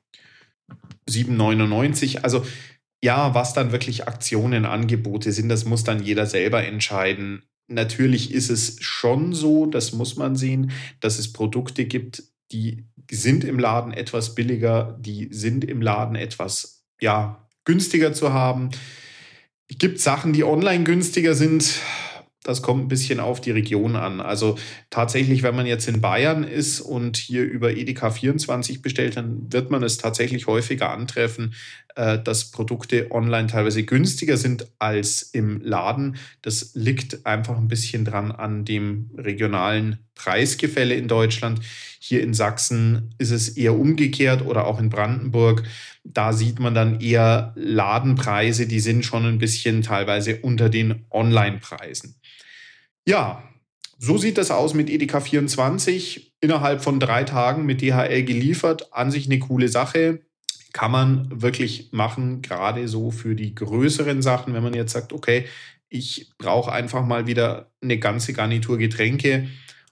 sieben neunundneunzig. Also ja, was dann wirklich Aktionen, Angebote sind, das muss dann jeder selber entscheiden. Natürlich ist es schon so, das muss man sehen, dass es Produkte gibt, die sind im Laden etwas billiger, die sind im Laden etwas ja, günstiger zu haben. Es gibt Sachen, die online günstiger sind. Das kommt ein bisschen auf die Region an. Also tatsächlich, wenn man jetzt in Bayern ist und hier über Edeka vierundzwanzig bestellt, dann wird man es tatsächlich häufiger antreffen, äh, dass Produkte online teilweise günstiger sind als im Laden. Das liegt einfach ein bisschen dran an dem regionalen Preisgefälle in Deutschland. Hier in Sachsen ist es eher umgekehrt oder auch in Brandenburg. Da sieht man dann eher Ladenpreise, die sind schon ein bisschen teilweise unter den Online-Preisen. Ja, so sieht das aus mit Edeka vierundzwanzig. Innerhalb von drei Tagen mit D H L geliefert. An sich eine coole Sache. Kann man wirklich machen, gerade so für die größeren Sachen, wenn man jetzt sagt, okay, ich brauche einfach mal wieder eine ganze Garnitur Getränke.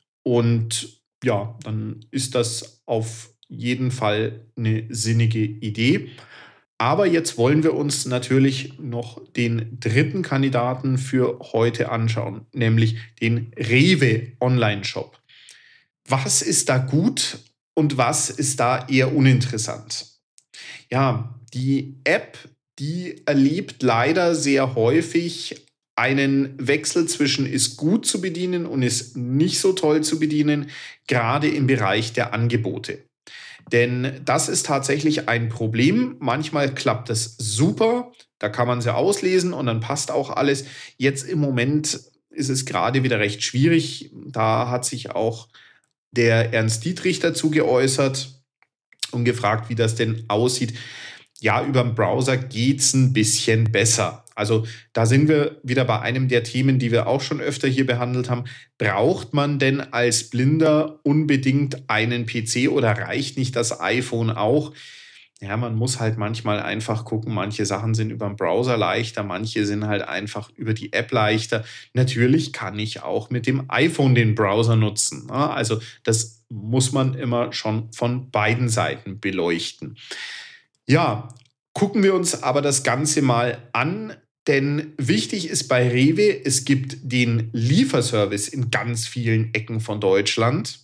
Und ja, dann ist das auf jeden Fall eine sinnige Idee. Aber jetzt wollen wir uns natürlich noch den dritten Kandidaten für heute anschauen, nämlich den Rewe Online-Shop. Was ist da gut und was ist da eher uninteressant? Ja, die App, die erlebt leider sehr häufig einen Wechsel zwischen ist gut zu bedienen und ist nicht so toll zu bedienen, gerade im Bereich der Angebote. Denn das ist tatsächlich ein Problem. Manchmal klappt es super, da kann man sie auslesen und dann passt auch alles. Jetzt im Moment ist es gerade wieder recht schwierig. Da hat sich auch der Ernst Dietrich dazu geäußert und gefragt, wie das denn aussieht. Ja, über den Browser geht es ein bisschen besser. Also da sind wir wieder bei einem der Themen, die wir auch schon öfter hier behandelt haben. Braucht man denn als Blinder unbedingt einen P C oder reicht nicht das iPhone auch? Ja, man muss halt manchmal einfach gucken, manche Sachen sind über den Browser leichter, manche sind halt einfach über die App leichter. Natürlich kann ich auch mit dem iPhone den Browser nutzen. Also das muss man immer schon von beiden Seiten beleuchten. Ja, gucken wir uns aber das Ganze mal an, denn wichtig ist bei Rewe, es gibt den Lieferservice in ganz vielen Ecken von Deutschland.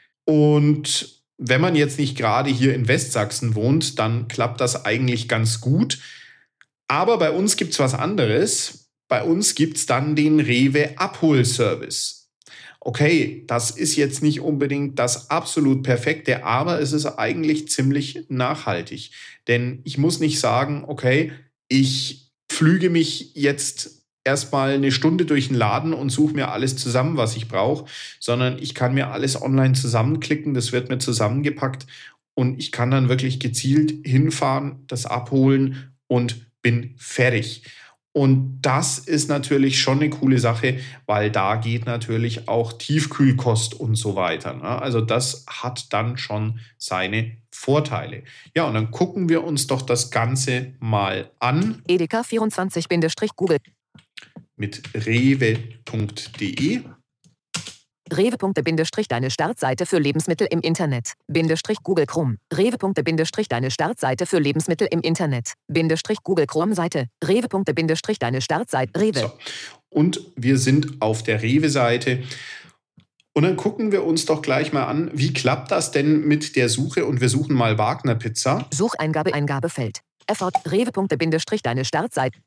Und wenn man jetzt nicht gerade hier in Westsachsen wohnt, dann klappt das eigentlich ganz gut. Aber bei uns gibt es was anderes. Bei uns gibt es dann den Rewe Abholservice. Okay, das ist jetzt nicht unbedingt das absolut Perfekte, aber es ist eigentlich ziemlich nachhaltig. Denn ich muss nicht sagen, okay, ich flüge mich jetzt erstmal eine Stunde durch den Laden und suche mir alles zusammen, was ich brauche, sondern ich kann mir alles online zusammenklicken, das wird mir zusammengepackt und ich kann dann wirklich gezielt hinfahren, das abholen und bin fertig. Und das ist natürlich schon eine coole Sache, weil da geht natürlich auch Tiefkühlkost und so weiter. Ne? Also das hat dann schon seine Vorteile. Ja, und dann gucken wir uns doch das Ganze mal an. Edeka vierundzwanzig Google. Mit rewe punkt de. Rewe. Deine Startseite für Lebensmittel im Internet. Bindestrich Google Chrome. Rewe. Deine Startseite für Lebensmittel im Internet. Bindestrich Google Chrome Seite. Rewe. Deine Startseite. Rewe. So. Und wir sind auf der Rewe-Seite. Und dann gucken wir uns doch gleich mal an, wie klappt das denn mit der Suche? Und wir suchen mal Wagner Pizza. Sucheingabe, Eingabefeld. Effort. Rewe. Deine Startseite.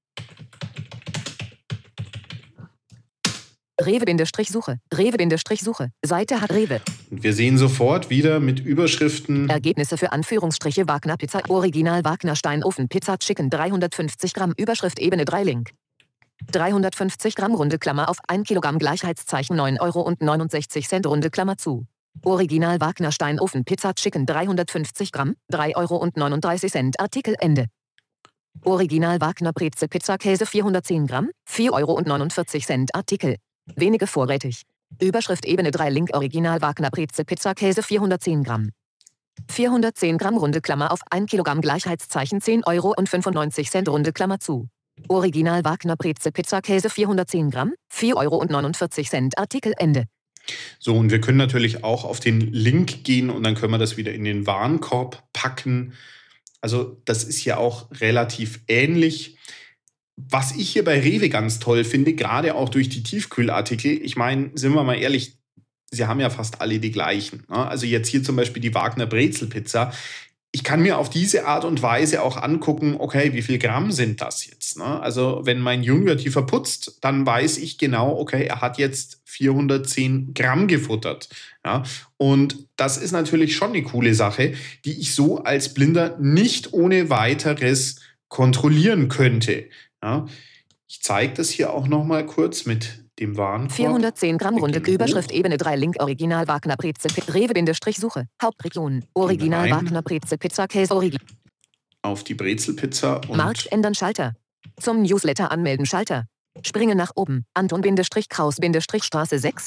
Rewe-Suche. Rewe-Suche. Seite hat Rewe. Und wir sehen sofort wieder mit Überschriften. Ergebnisse für Anführungsstriche Wagner Pizza. Original Wagner Steinofen Pizza Chicken dreihundertfünfzig Gramm. Überschrift Ebene drei Link. dreihundertfünfzig Gramm Runde Klammer auf ein Kilogramm Gleichheitszeichen neun Euro neunundsechzig Runde Klammer zu. Original Wagner Steinofen Pizza Chicken dreihundertfünfzig Gramm. drei Euro neununddreißig Artikel Ende. Original Wagner Brezel Pizza Käse vierhundertzehn Gramm. vier Euro neunundvierzig Artikel. Wenige vorrätig. Überschrift Ebene drei Link Original Wagner Brezel Pizza Käse vierhundertzehn Gramm. vierhundertzehn Gramm runde Klammer auf ein Kilogramm Gleichheitszeichen zehn Euro und fünfundneunzig Cent runde Klammer zu. Original Wagner Brezel Pizza Käse vierhundertzehn Gramm, vier Euro und neunundvierzig Cent. Artikel Ende. So, und wir können natürlich auch auf den Link gehen und dann können wir das wieder in den Warenkorb packen. Also das ist ja auch relativ ähnlich. Was ich hier bei Rewe ganz toll finde, gerade auch durch die Tiefkühlartikel, ich meine, sind wir mal ehrlich, sie haben ja fast alle die gleichen. Ne? Also jetzt hier zum Beispiel die Wagner Brezelpizza. Ich kann mir auf diese Art und Weise auch angucken, okay, wie viel Gramm sind das jetzt? Ne? Also wenn mein Junior die verputzt, dann weiß ich genau, okay, er hat jetzt vierhundertzehn Gramm gefuttert. Ja? Und das ist natürlich schon eine coole Sache, die ich so als Blinder nicht ohne weiteres kontrollieren könnte. Ja? Ich zeige das hier auch noch mal kurz mit dem Warenkorb. vierhundertzehn Gramm runde Genau. Überschrift Ebene drei Link Original Wagner Brezel Rewe-Suche Hauptregion Original Rein. Wagner Brezel Pizza Käse Original Auf die Brezelpizza und Markt ändern Schalter. Zum Newsletter anmelden Schalter. Springen nach oben. Anton-Kraus-Straße sechs.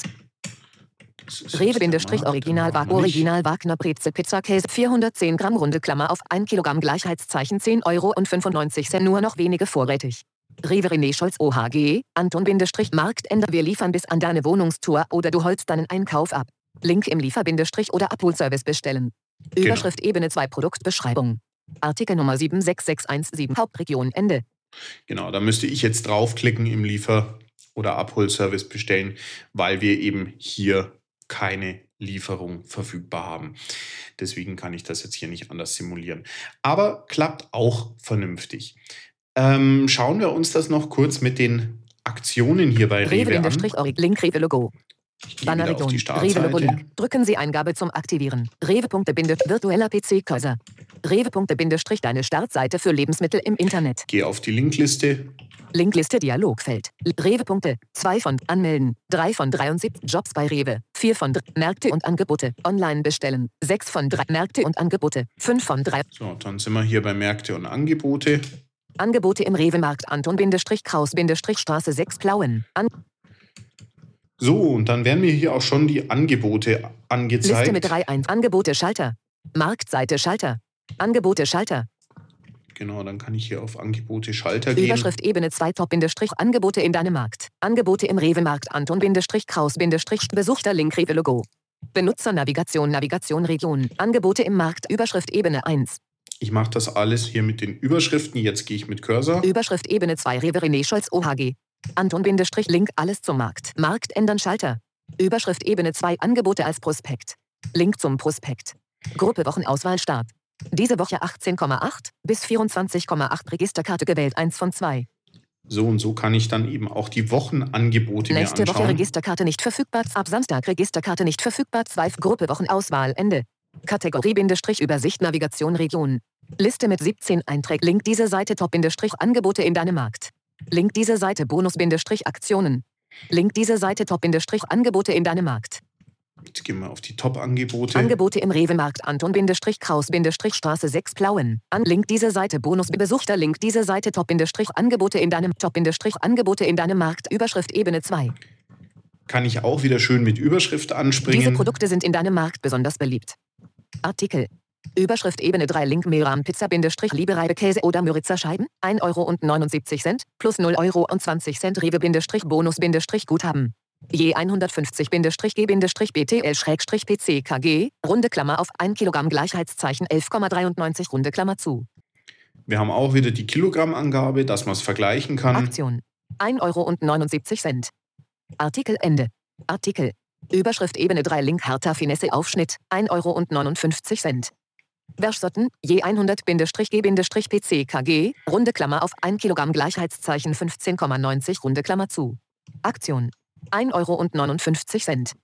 das ist jetzt der Markt, Rewe-Original den haben Wagner wir nicht. Original Wagner Brezel Pizza Käse vierhundertzehn Gramm runde Klammer auf ein Kilogramm Gleichheitszeichen zehn Euro und fünfundneunzig Cent nur noch wenige vorrätig. Rewe René Scholz O H G, Anton-Markt ändern wir liefern bis an deine Wohnungstour oder du holst deinen Einkauf ab. Link im Liefer- oder Abholservice bestellen. Genau. Überschrift Ebene zwei Produktbeschreibung. Artikel Nummer sieben sechs sechs eins sieben Hauptregion Ende. Genau, da müsste ich jetzt draufklicken im Liefer- oder Abholservice bestellen, weil wir eben hier keine Lieferung verfügbar haben. Deswegen kann ich das jetzt hier nicht anders simulieren. Aber klappt auch vernünftig. Ähm, schauen wir uns das noch kurz mit den Aktionen hier bei Rewe an. Rewe-Orig Link Rewe Logo. Ich gehe wieder auf die Rewe Logo Startseite. Link. Drücken Sie Eingabe zum Aktivieren. Rewe. Virtueller P C-Cursor. Rewe. Deine Startseite für Lebensmittel im Internet. Gehe auf die Linkliste. Linkliste Dialogfeld. Rewe. zwei von Anmelden. drei von dreiundsiebzig Jobs bei Rewe. vier von drei Märkte und Angebote. Online bestellen. sechs von drei Märkte und Angebote. fünf von drei So, dann sind wir hier bei Märkte und Angebote. Angebote im Rewe-Markt Anton-Kraus-Straße sechs Plauen. An So, und dann werden mir hier auch schon die Angebote angezeigt. Liste mit drei eins Angebote Schalter. Marktseite Schalter. Angebote Schalter. Genau, dann kann ich hier auf Angebote Schalter gehen. Überschrift Ebene zwei Top-Bindestrich Angebote in deinem Markt. Angebote im Rewe-Markt Anton-Kraus-Besuchter Link Rewe Logo. Benutzernavigation Navigation Region. Angebote im Markt Überschrift Ebene eins. Ich mache das alles hier mit den Überschriften. Jetzt gehe ich mit Cursor. Überschrift Ebene zwei Rewe René Scholz O H G. Anton-Link alles zum Markt. Markt ändern Schalter. Überschrift Ebene zwei Angebote als Prospekt. Link zum Prospekt. Gruppe Wochenauswahl Start. Diese Woche achtzehn Komma acht bis vierundzwanzig Komma acht Registerkarte gewählt eins von zwei. So und so kann ich dann eben auch die Wochenangebote Nächste mir Woche anschauen. Registerkarte nicht verfügbar. Ab Samstag Registerkarte nicht verfügbar. zwei Gruppe Wochenauswahl Ende. Kategorie-Übersicht Navigation Region. Liste mit siebzehn Einträgen. Link diese Seite Top-Angebote in deinem Markt. Link diese Seite Bonus-Aktionen. Link diese Seite Top-Angebote in deinem Markt. Jetzt gehen wir auf die Top-Angebote. Angebote im Rewe-Markt Anton-Kraus-Straße sechs Plauen. An Link diese Seite Bonus-Besuchter Link diese Seite Top-Angebote in deinem Top-Angebote in deinem Markt. Überschrift Ebene zwei. Kann ich auch wieder schön mit Überschrift anspringen. Diese Produkte sind in deinem Markt besonders beliebt. Artikel. Überschrift Ebene drei Link Meram Pizza Liebe Reibekäse oder Müritzer Scheiben ein Euro neunundsiebzig plus null Euro zwanzig Cent Rewe Bonus Guthaben. Je hundertfünfzig G B T L-P C K G runde Klammer auf ein Kilogramm Gleichheitszeichen elf Komma dreiundneunzig runde Klammer zu. Wir haben auch wieder die Kilogrammangabe, dass man es vergleichen kann. Aktion. ein Euro neunundsiebzig Cent. Artikel Ende. Artikel. Überschrift Ebene drei Link Hertha Finesse Aufschnitt ein Euro neunundfünfzig Cent. Versorten, je hundert G P C K G, runde Klammer auf ein Kilogramm Gleichheitszeichen fünfzehn Komma neunzig runde Klammer zu. Aktion. ein Euro neunundfünfzig Cent.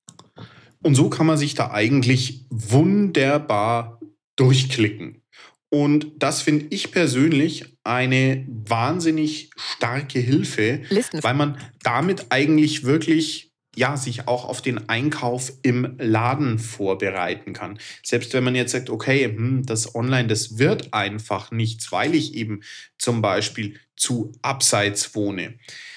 Und so kann man sich da eigentlich wunderbar durchklicken. Und das finde ich persönlich eine wahnsinnig starke Hilfe, Listen. weil man damit eigentlich wirklich ja, sich auch auf den Einkauf im Laden vorbereiten kann. Selbst wenn man jetzt sagt, okay, hm, das Online, das wird einfach nichts, weil ich eben zum Beispiel zu abseits wohne.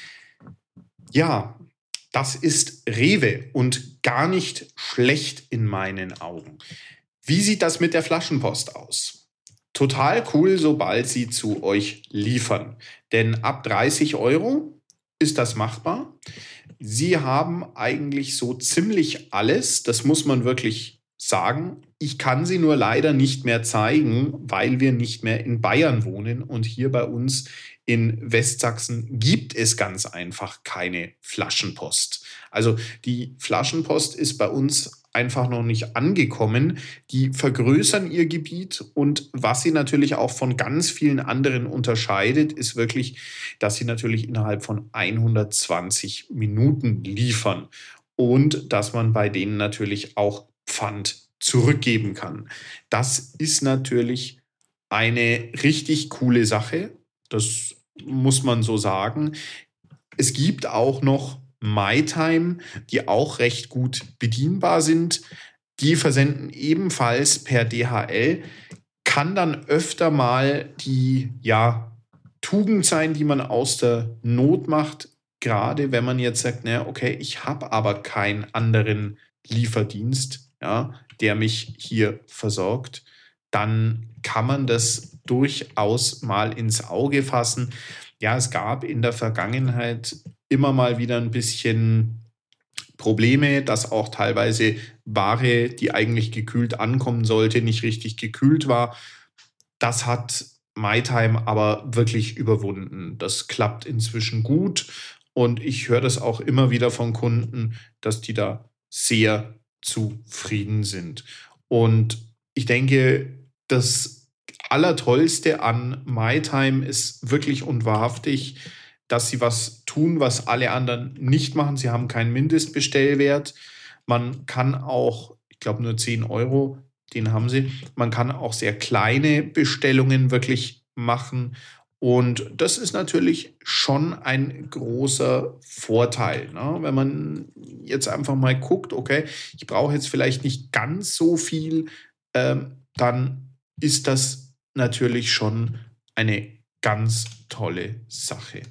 Ja, das ist Rewe und gar nicht schlecht in meinen Augen. Wie sieht das mit der Flaschenpost aus? Total cool, sobald sie zu euch liefern. Denn ab dreißig Euro ist das machbar. Sie haben eigentlich so ziemlich alles, das muss man wirklich sagen. Ich kann sie nur leider nicht mehr zeigen, weil wir nicht mehr in Bayern wohnen und hier bei uns in Westsachsen gibt es ganz einfach keine Flaschenpost. Also die Flaschenpost ist bei uns einfach noch nicht angekommen. Die vergrößern ihr Gebiet und was sie natürlich auch von ganz vielen anderen unterscheidet, ist wirklich, dass sie natürlich innerhalb von hundertzwanzig Minuten liefern und dass man bei denen natürlich auch Pfand zurückgeben kann. Das ist natürlich eine richtig coole Sache. Das muss man so sagen. Es gibt auch noch MyTime, die auch recht gut bedienbar sind. Die versenden ebenfalls per D H L. Kann dann öfter mal die ja, Tugend sein, die man aus der Not macht. Gerade wenn man jetzt sagt, na, okay, ich habe aber keinen anderen Lieferdienst, ja, der mich hier versorgt, dann kann man das durchaus mal ins Auge fassen. Ja, es gab in der Vergangenheit immer mal wieder ein bisschen Probleme, dass auch teilweise Ware, die eigentlich gekühlt ankommen sollte, nicht richtig gekühlt war. Das hat MyTime aber wirklich überwunden. Das klappt inzwischen gut und ich höre das auch immer wieder von Kunden, dass die da sehr zufrieden sind. Und ich denke, das Allertollste an MyTime ist wirklich und wahrhaftig, dass sie was tun, was alle anderen nicht machen. Sie haben keinen Mindestbestellwert. Man kann auch, ich glaube nur zehn Euro, den haben sie. Man kann auch sehr kleine Bestellungen wirklich machen. Und das ist natürlich schon ein großer Vorteil, ne? Wenn man jetzt einfach mal guckt, okay, ich brauche jetzt vielleicht nicht ganz so viel, ähm, dann ist das natürlich schon eine ganz tolle Sache.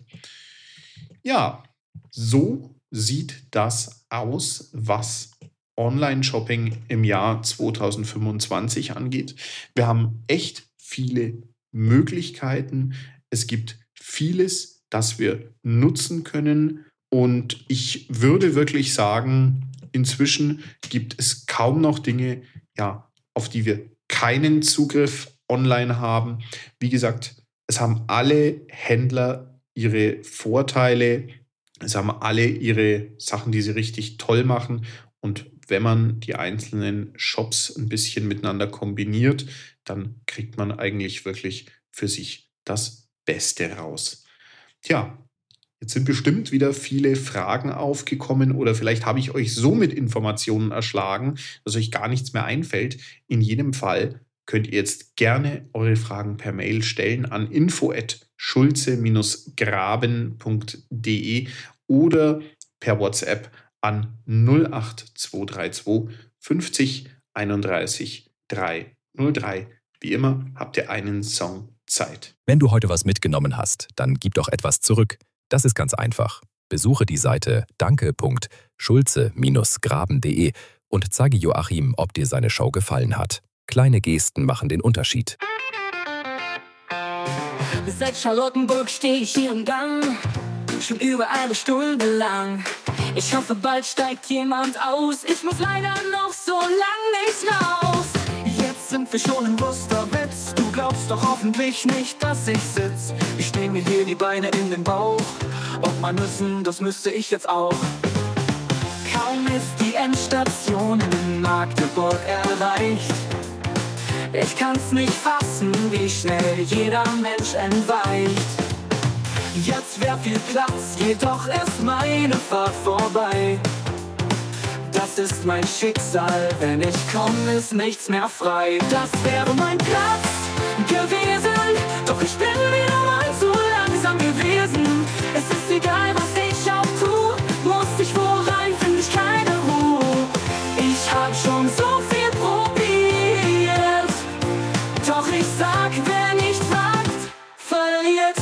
Ja, so sieht das aus, was Online-Shopping im Jahr zwanzig fünfundzwanzig angeht. Wir haben echt viele Möglichkeiten. Es gibt vieles, das wir nutzen können. Und ich würde wirklich sagen, inzwischen gibt es kaum noch Dinge, ja, auf die wir keinen Zugriff online haben. Wie gesagt, es haben alle Händler ihre Vorteile. Es haben alle ihre Sachen, die sie richtig toll machen. Und wenn man die einzelnen Shops ein bisschen miteinander kombiniert, dann kriegt man eigentlich wirklich für sich das Beste raus. Tja, jetzt sind bestimmt wieder viele Fragen aufgekommen oder vielleicht habe ich euch so mit Informationen erschlagen, dass euch gar nichts mehr einfällt. In jedem Fall könnt ihr jetzt gerne eure Fragen per Mail stellen an info at schulze graben punkt de oder per WhatsApp an null acht zwei drei zwei fünfzig einunddreißig dreihundertdrei. Wie immer habt ihr einen Song Zeit. Wenn du heute was mitgenommen hast, dann gib doch etwas zurück. Das ist ganz einfach. Besuche die Seite danke punkt schulze graben punkt de und zeige Joachim, ob dir seine Show gefallen hat. Kleine Gesten machen den Unterschied. Seit Charlottenburg stehe ich hier im Gang, schon über eine Stunde lang. Ich hoffe, bald steigt jemand aus. Ich muss leider noch so lang nicht raus. Jetzt sind wir schon in Wusterwitz. Du glaubst doch hoffentlich nicht, dass ich sitz. Ich steh mir hier die Beine in den Bauch. Ob man müssen, das müsste ich jetzt auch. Kaum ist die Endstation in Magdeburg erreicht. Ich kann's nicht fassen, wie schnell jeder Mensch entweicht. Jetzt wär viel Platz, jedoch ist meine Fahrt vorbei. Das ist mein Schicksal, wenn ich komm, ist nichts mehr frei. Das wäre mein Platz gewesen, doch ich bin wieder mal zu langsam gewesen. Es ist egal, was ich auch tu, muss ich voran, find ich keine Ruhe. Ich hab schon so viel probiert, doch ich sag, wer nicht wagt, verliert.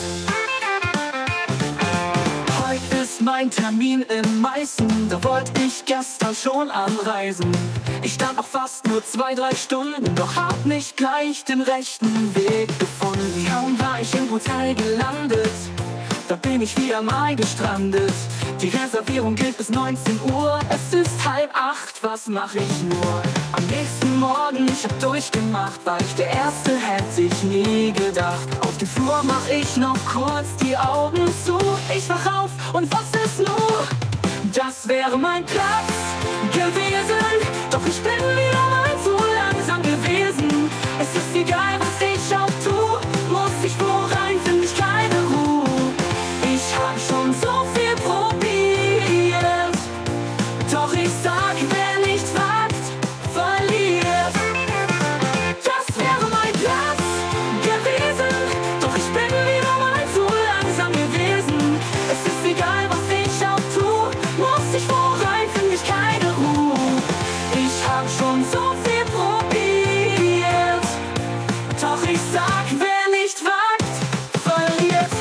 Heute ist mein Termin in Meißen, da wollte ich gestern schon anreisen. Ich Ich stand noch fast nur zwei, drei Stunden, doch hab nicht gleich den rechten Weg gefunden. Kaum war ich im Hotel gelandet, da bin ich wieder mal gestrandet. Die Reservierung gilt bis neunzehn Uhr, es ist halb acht, was mach ich nur? Am nächsten Morgen, ich hab durchgemacht, war ich der Erste, hätte ich nie gedacht. Auf dem Flur mach ich noch kurz die Augen zu. Ich wach auf und was ist nur? Das wäre mein Platz gewesen, doch ich bin wieder mal zu langsam gewesen. Es ist egal, was ich auch tu, muss ich wo rein, find ich keine Ruhe. Ich hab schon so viel probiert, doch ich sag, wer nicht wagt, verliert. Das wäre mein Platz gewesen, doch ich bin wieder mal zu langsam gewesen. Es ist egal, was ich auch tu, muss ich wo rein, find ich keine Ruhe. Ich hab schon so viel probiert, doch ich sag, wer nicht wagt, verliert.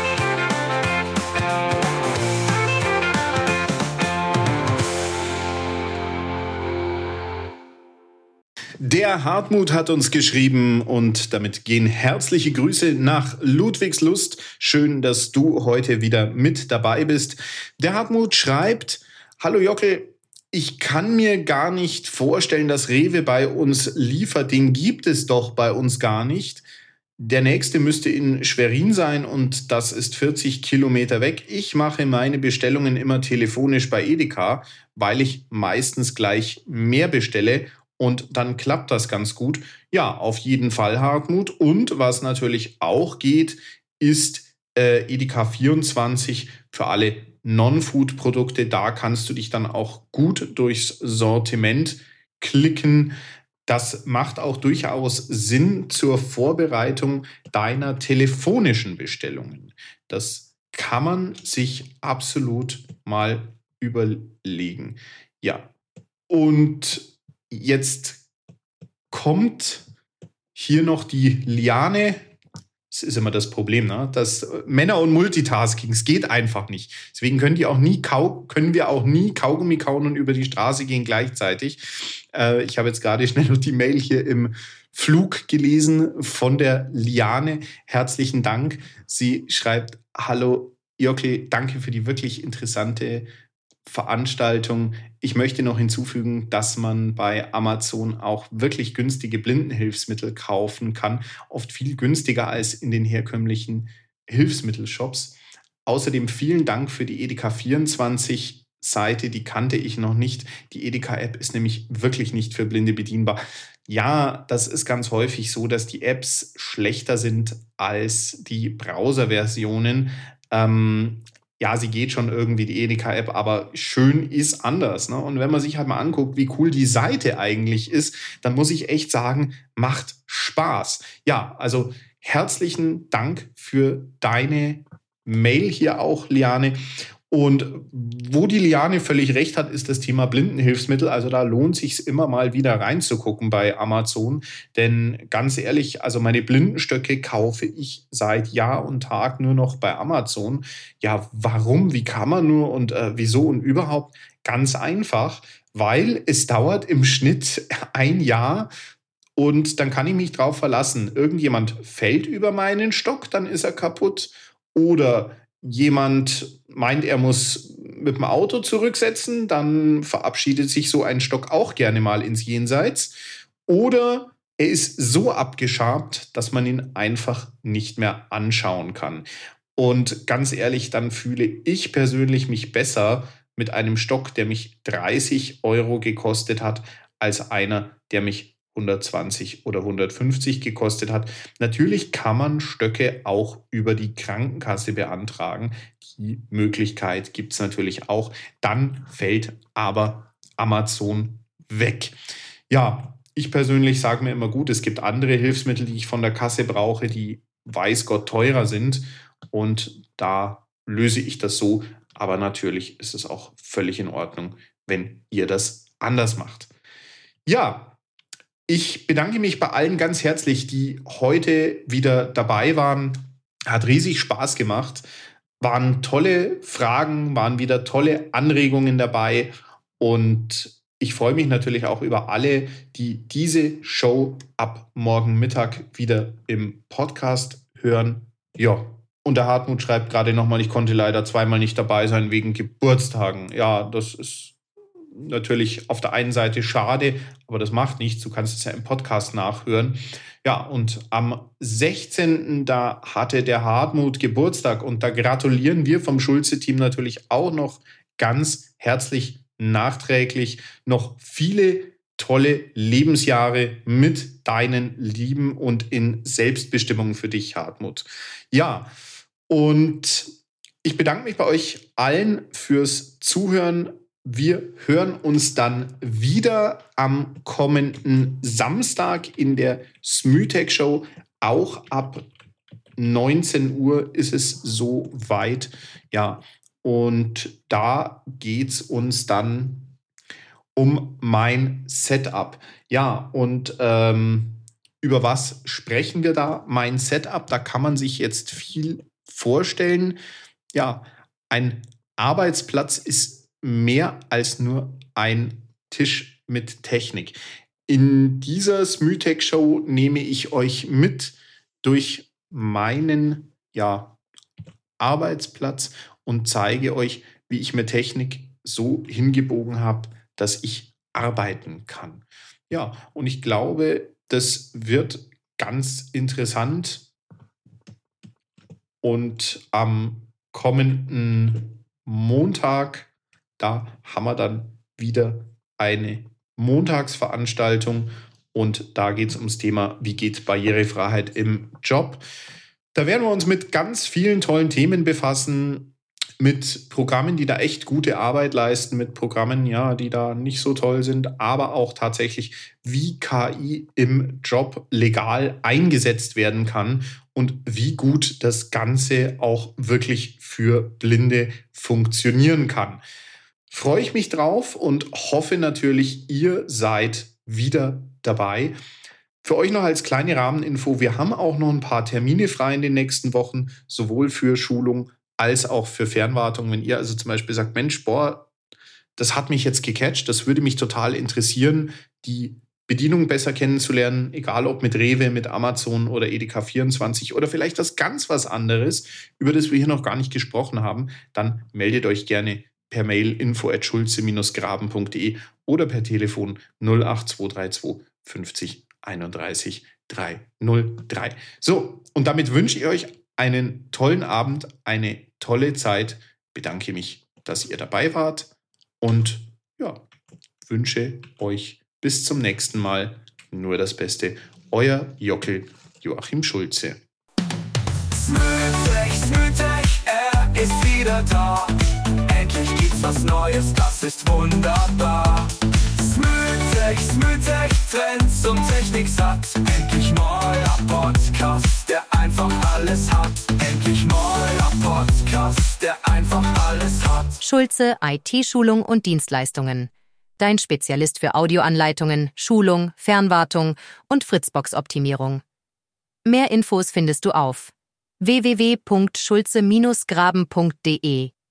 Der Hartmut hat uns geschrieben und damit gehen herzliche Grüße nach Ludwigslust. Schön, dass du heute wieder mit dabei bist. Der Hartmut schreibt: Hallo Jockel, ich kann mir gar nicht vorstellen, dass Rewe bei uns liefert. Den gibt es doch bei uns gar nicht. Der nächste müsste in Schwerin sein und das ist vierzig Kilometer weg. Ich mache meine Bestellungen immer telefonisch bei Edeka, weil ich meistens gleich mehr bestelle. Und dann klappt das ganz gut. Ja, auf jeden Fall, Hartmut. Und was natürlich auch geht, ist äh, Edeka vierundzwanzig für alle Non-Food-Produkte. Da kannst du dich dann auch gut durchs Sortiment klicken. Das macht auch durchaus Sinn zur Vorbereitung deiner telefonischen Bestellungen. Das kann man sich absolut mal überlegen. Ja, und jetzt kommt hier noch die Liane. Das ist immer das Problem, ne? Das Männer und Multitasking, es geht einfach nicht. Deswegen können, die auch nie Kau- können wir auch nie Kaugummi kauen und über die Straße gehen gleichzeitig. Äh, ich habe jetzt gerade schnell noch die Mail hier im Flug gelesen von der Liane. Herzlichen Dank. Sie schreibt: Hallo Jockel, danke für die wirklich interessante Veranstaltung. Ich möchte noch hinzufügen, dass man bei Amazon auch wirklich günstige Blindenhilfsmittel kaufen kann. Oft viel günstiger als in den herkömmlichen Hilfsmittelshops. Außerdem vielen Dank für die Edeka vierundzwanzig Seite. Die kannte ich noch nicht. Die Edeka-App ist nämlich wirklich nicht für Blinde bedienbar. Ja, das ist ganz häufig so, dass die Apps schlechter sind als die Browser-Versionen. Ähm, Ja, sie geht schon irgendwie, die Edeka-App, aber schön ist anders. Ne? Und wenn man sich halt mal anguckt, wie cool die Seite eigentlich ist, dann muss ich echt sagen, macht Spaß. Ja, also herzlichen Dank für deine Mail hier auch, Liane. Und wo die Liane völlig recht hat, ist das Thema Blindenhilfsmittel. Also da lohnt es sich immer mal wieder reinzugucken bei Amazon. Denn ganz ehrlich, also meine Blindenstöcke kaufe ich seit Jahr und Tag nur noch bei Amazon. Ja, warum? Wie kann man nur? Und äh, wieso und überhaupt? Ganz einfach, weil es dauert im Schnitt ein Jahr. Und dann kann ich mich drauf verlassen. Irgendjemand fällt über meinen Stock, dann ist er kaputt. Oder jemand meint, er muss mit dem Auto zurücksetzen, dann verabschiedet sich so ein Stock auch gerne mal ins Jenseits. Oder er ist so abgeschabt, dass man ihn einfach nicht mehr anschauen kann. Und ganz ehrlich, dann fühle ich persönlich mich besser mit einem Stock, der mich dreißig Euro gekostet hat, als einer, der mich hundertzwanzig oder hundertfünfzig gekostet hat. Natürlich kann man Stöcke auch über die Krankenkasse beantragen. Die Möglichkeit gibt es natürlich auch. Dann fällt aber Amazon weg. Ja, ich persönlich sage mir immer, gut, es gibt andere Hilfsmittel, die ich von der Kasse brauche, die weiß Gott teurer sind. Und da löse ich das so. Aber natürlich ist es auch völlig in Ordnung, wenn ihr das anders macht. Ja, ich bedanke mich bei allen ganz herzlich, die heute wieder dabei waren. Hat riesig Spaß gemacht. Waren tolle Fragen, waren wieder tolle Anregungen dabei. Und ich freue mich natürlich auch über alle, die diese Show ab morgen Mittag wieder im Podcast hören. Ja, und der Hartmut schreibt gerade nochmal, ich konnte leider zweimal nicht dabei sein wegen Geburtstagen. Ja, das ist natürlich auf der einen Seite schade, aber das macht nichts. Du kannst es ja im Podcast nachhören. Ja, und am sechzehnten da hatte der Hartmut Geburtstag und da gratulieren wir vom Schulze-Team natürlich auch noch ganz herzlich nachträglich noch viele tolle Lebensjahre mit deinen Lieben und in Selbstbestimmung für dich, Hartmut. Ja, und ich bedanke mich bei euch allen fürs Zuhören. Wir hören uns dann wieder am kommenden Samstag in der Smütech Show. Auch ab neunzehn Uhr ist es so weit. Ja, und da geht es uns dann um mein Setup. Ja, und ähm, über was sprechen wir da? Mein Setup, da kann man sich jetzt viel vorstellen. Ja, ein Arbeitsplatz ist mehr als nur ein Tisch mit Technik. In dieser Smütech Show nehme ich euch mit durch meinen ja, Arbeitsplatz und zeige euch, wie ich mir Technik so hingebogen habe, dass ich arbeiten kann. Ja, und ich glaube, das wird ganz interessant. Und am kommenden Montag, da haben wir dann wieder eine Montagsveranstaltung und da geht es ums Thema, wie geht Barrierefreiheit im Job. Da werden wir uns mit ganz vielen tollen Themen befassen, mit Programmen, die da echt gute Arbeit leisten, mit Programmen, ja, die da nicht so toll sind, aber auch tatsächlich, wie K I im Job legal eingesetzt werden kann und wie gut das Ganze auch wirklich für Blinde funktionieren kann. Freue ich mich drauf und hoffe natürlich, ihr seid wieder dabei. Für euch noch als kleine Rahmeninfo, wir haben auch noch ein paar Termine frei in den nächsten Wochen, sowohl für Schulung als auch für Fernwartung. Wenn ihr also zum Beispiel sagt, Mensch, boah, das hat mich jetzt gecatcht, das würde mich total interessieren, die Bedienung besser kennenzulernen, egal ob mit Rewe, mit Amazon oder Edeka vierundzwanzig oder vielleicht das ganz was anderes, über das wir hier noch gar nicht gesprochen haben, dann meldet euch gerne per Mail info at schulze graben punkt de oder per Telefon null acht zwei drei zwei fünfzig einunddreißig dreihundertdrei. So, und damit wünsche ich euch einen tollen Abend, eine tolle Zeit. Bedanke mich, dass ihr dabei wart und ja, wünsche euch bis zum nächsten Mal nur das Beste. Euer Jockel Joachim Schulze. Smütech, Smütech, er ist wieder da. Endlich gibt's was Neues, das ist wunderbar. Smütech, Smütech, Trends und Technik satt. Endlich neuer Podcast, der einfach alles hat. Endlich neuer Podcast, der einfach alles hat. Schulze I T-Schulung und Dienstleistungen. Dein Spezialist für Audioanleitungen, Schulung, Fernwartung und Fritzbox-Optimierung. Mehr Infos findest du auf w w w punkt schulze graben punkt de.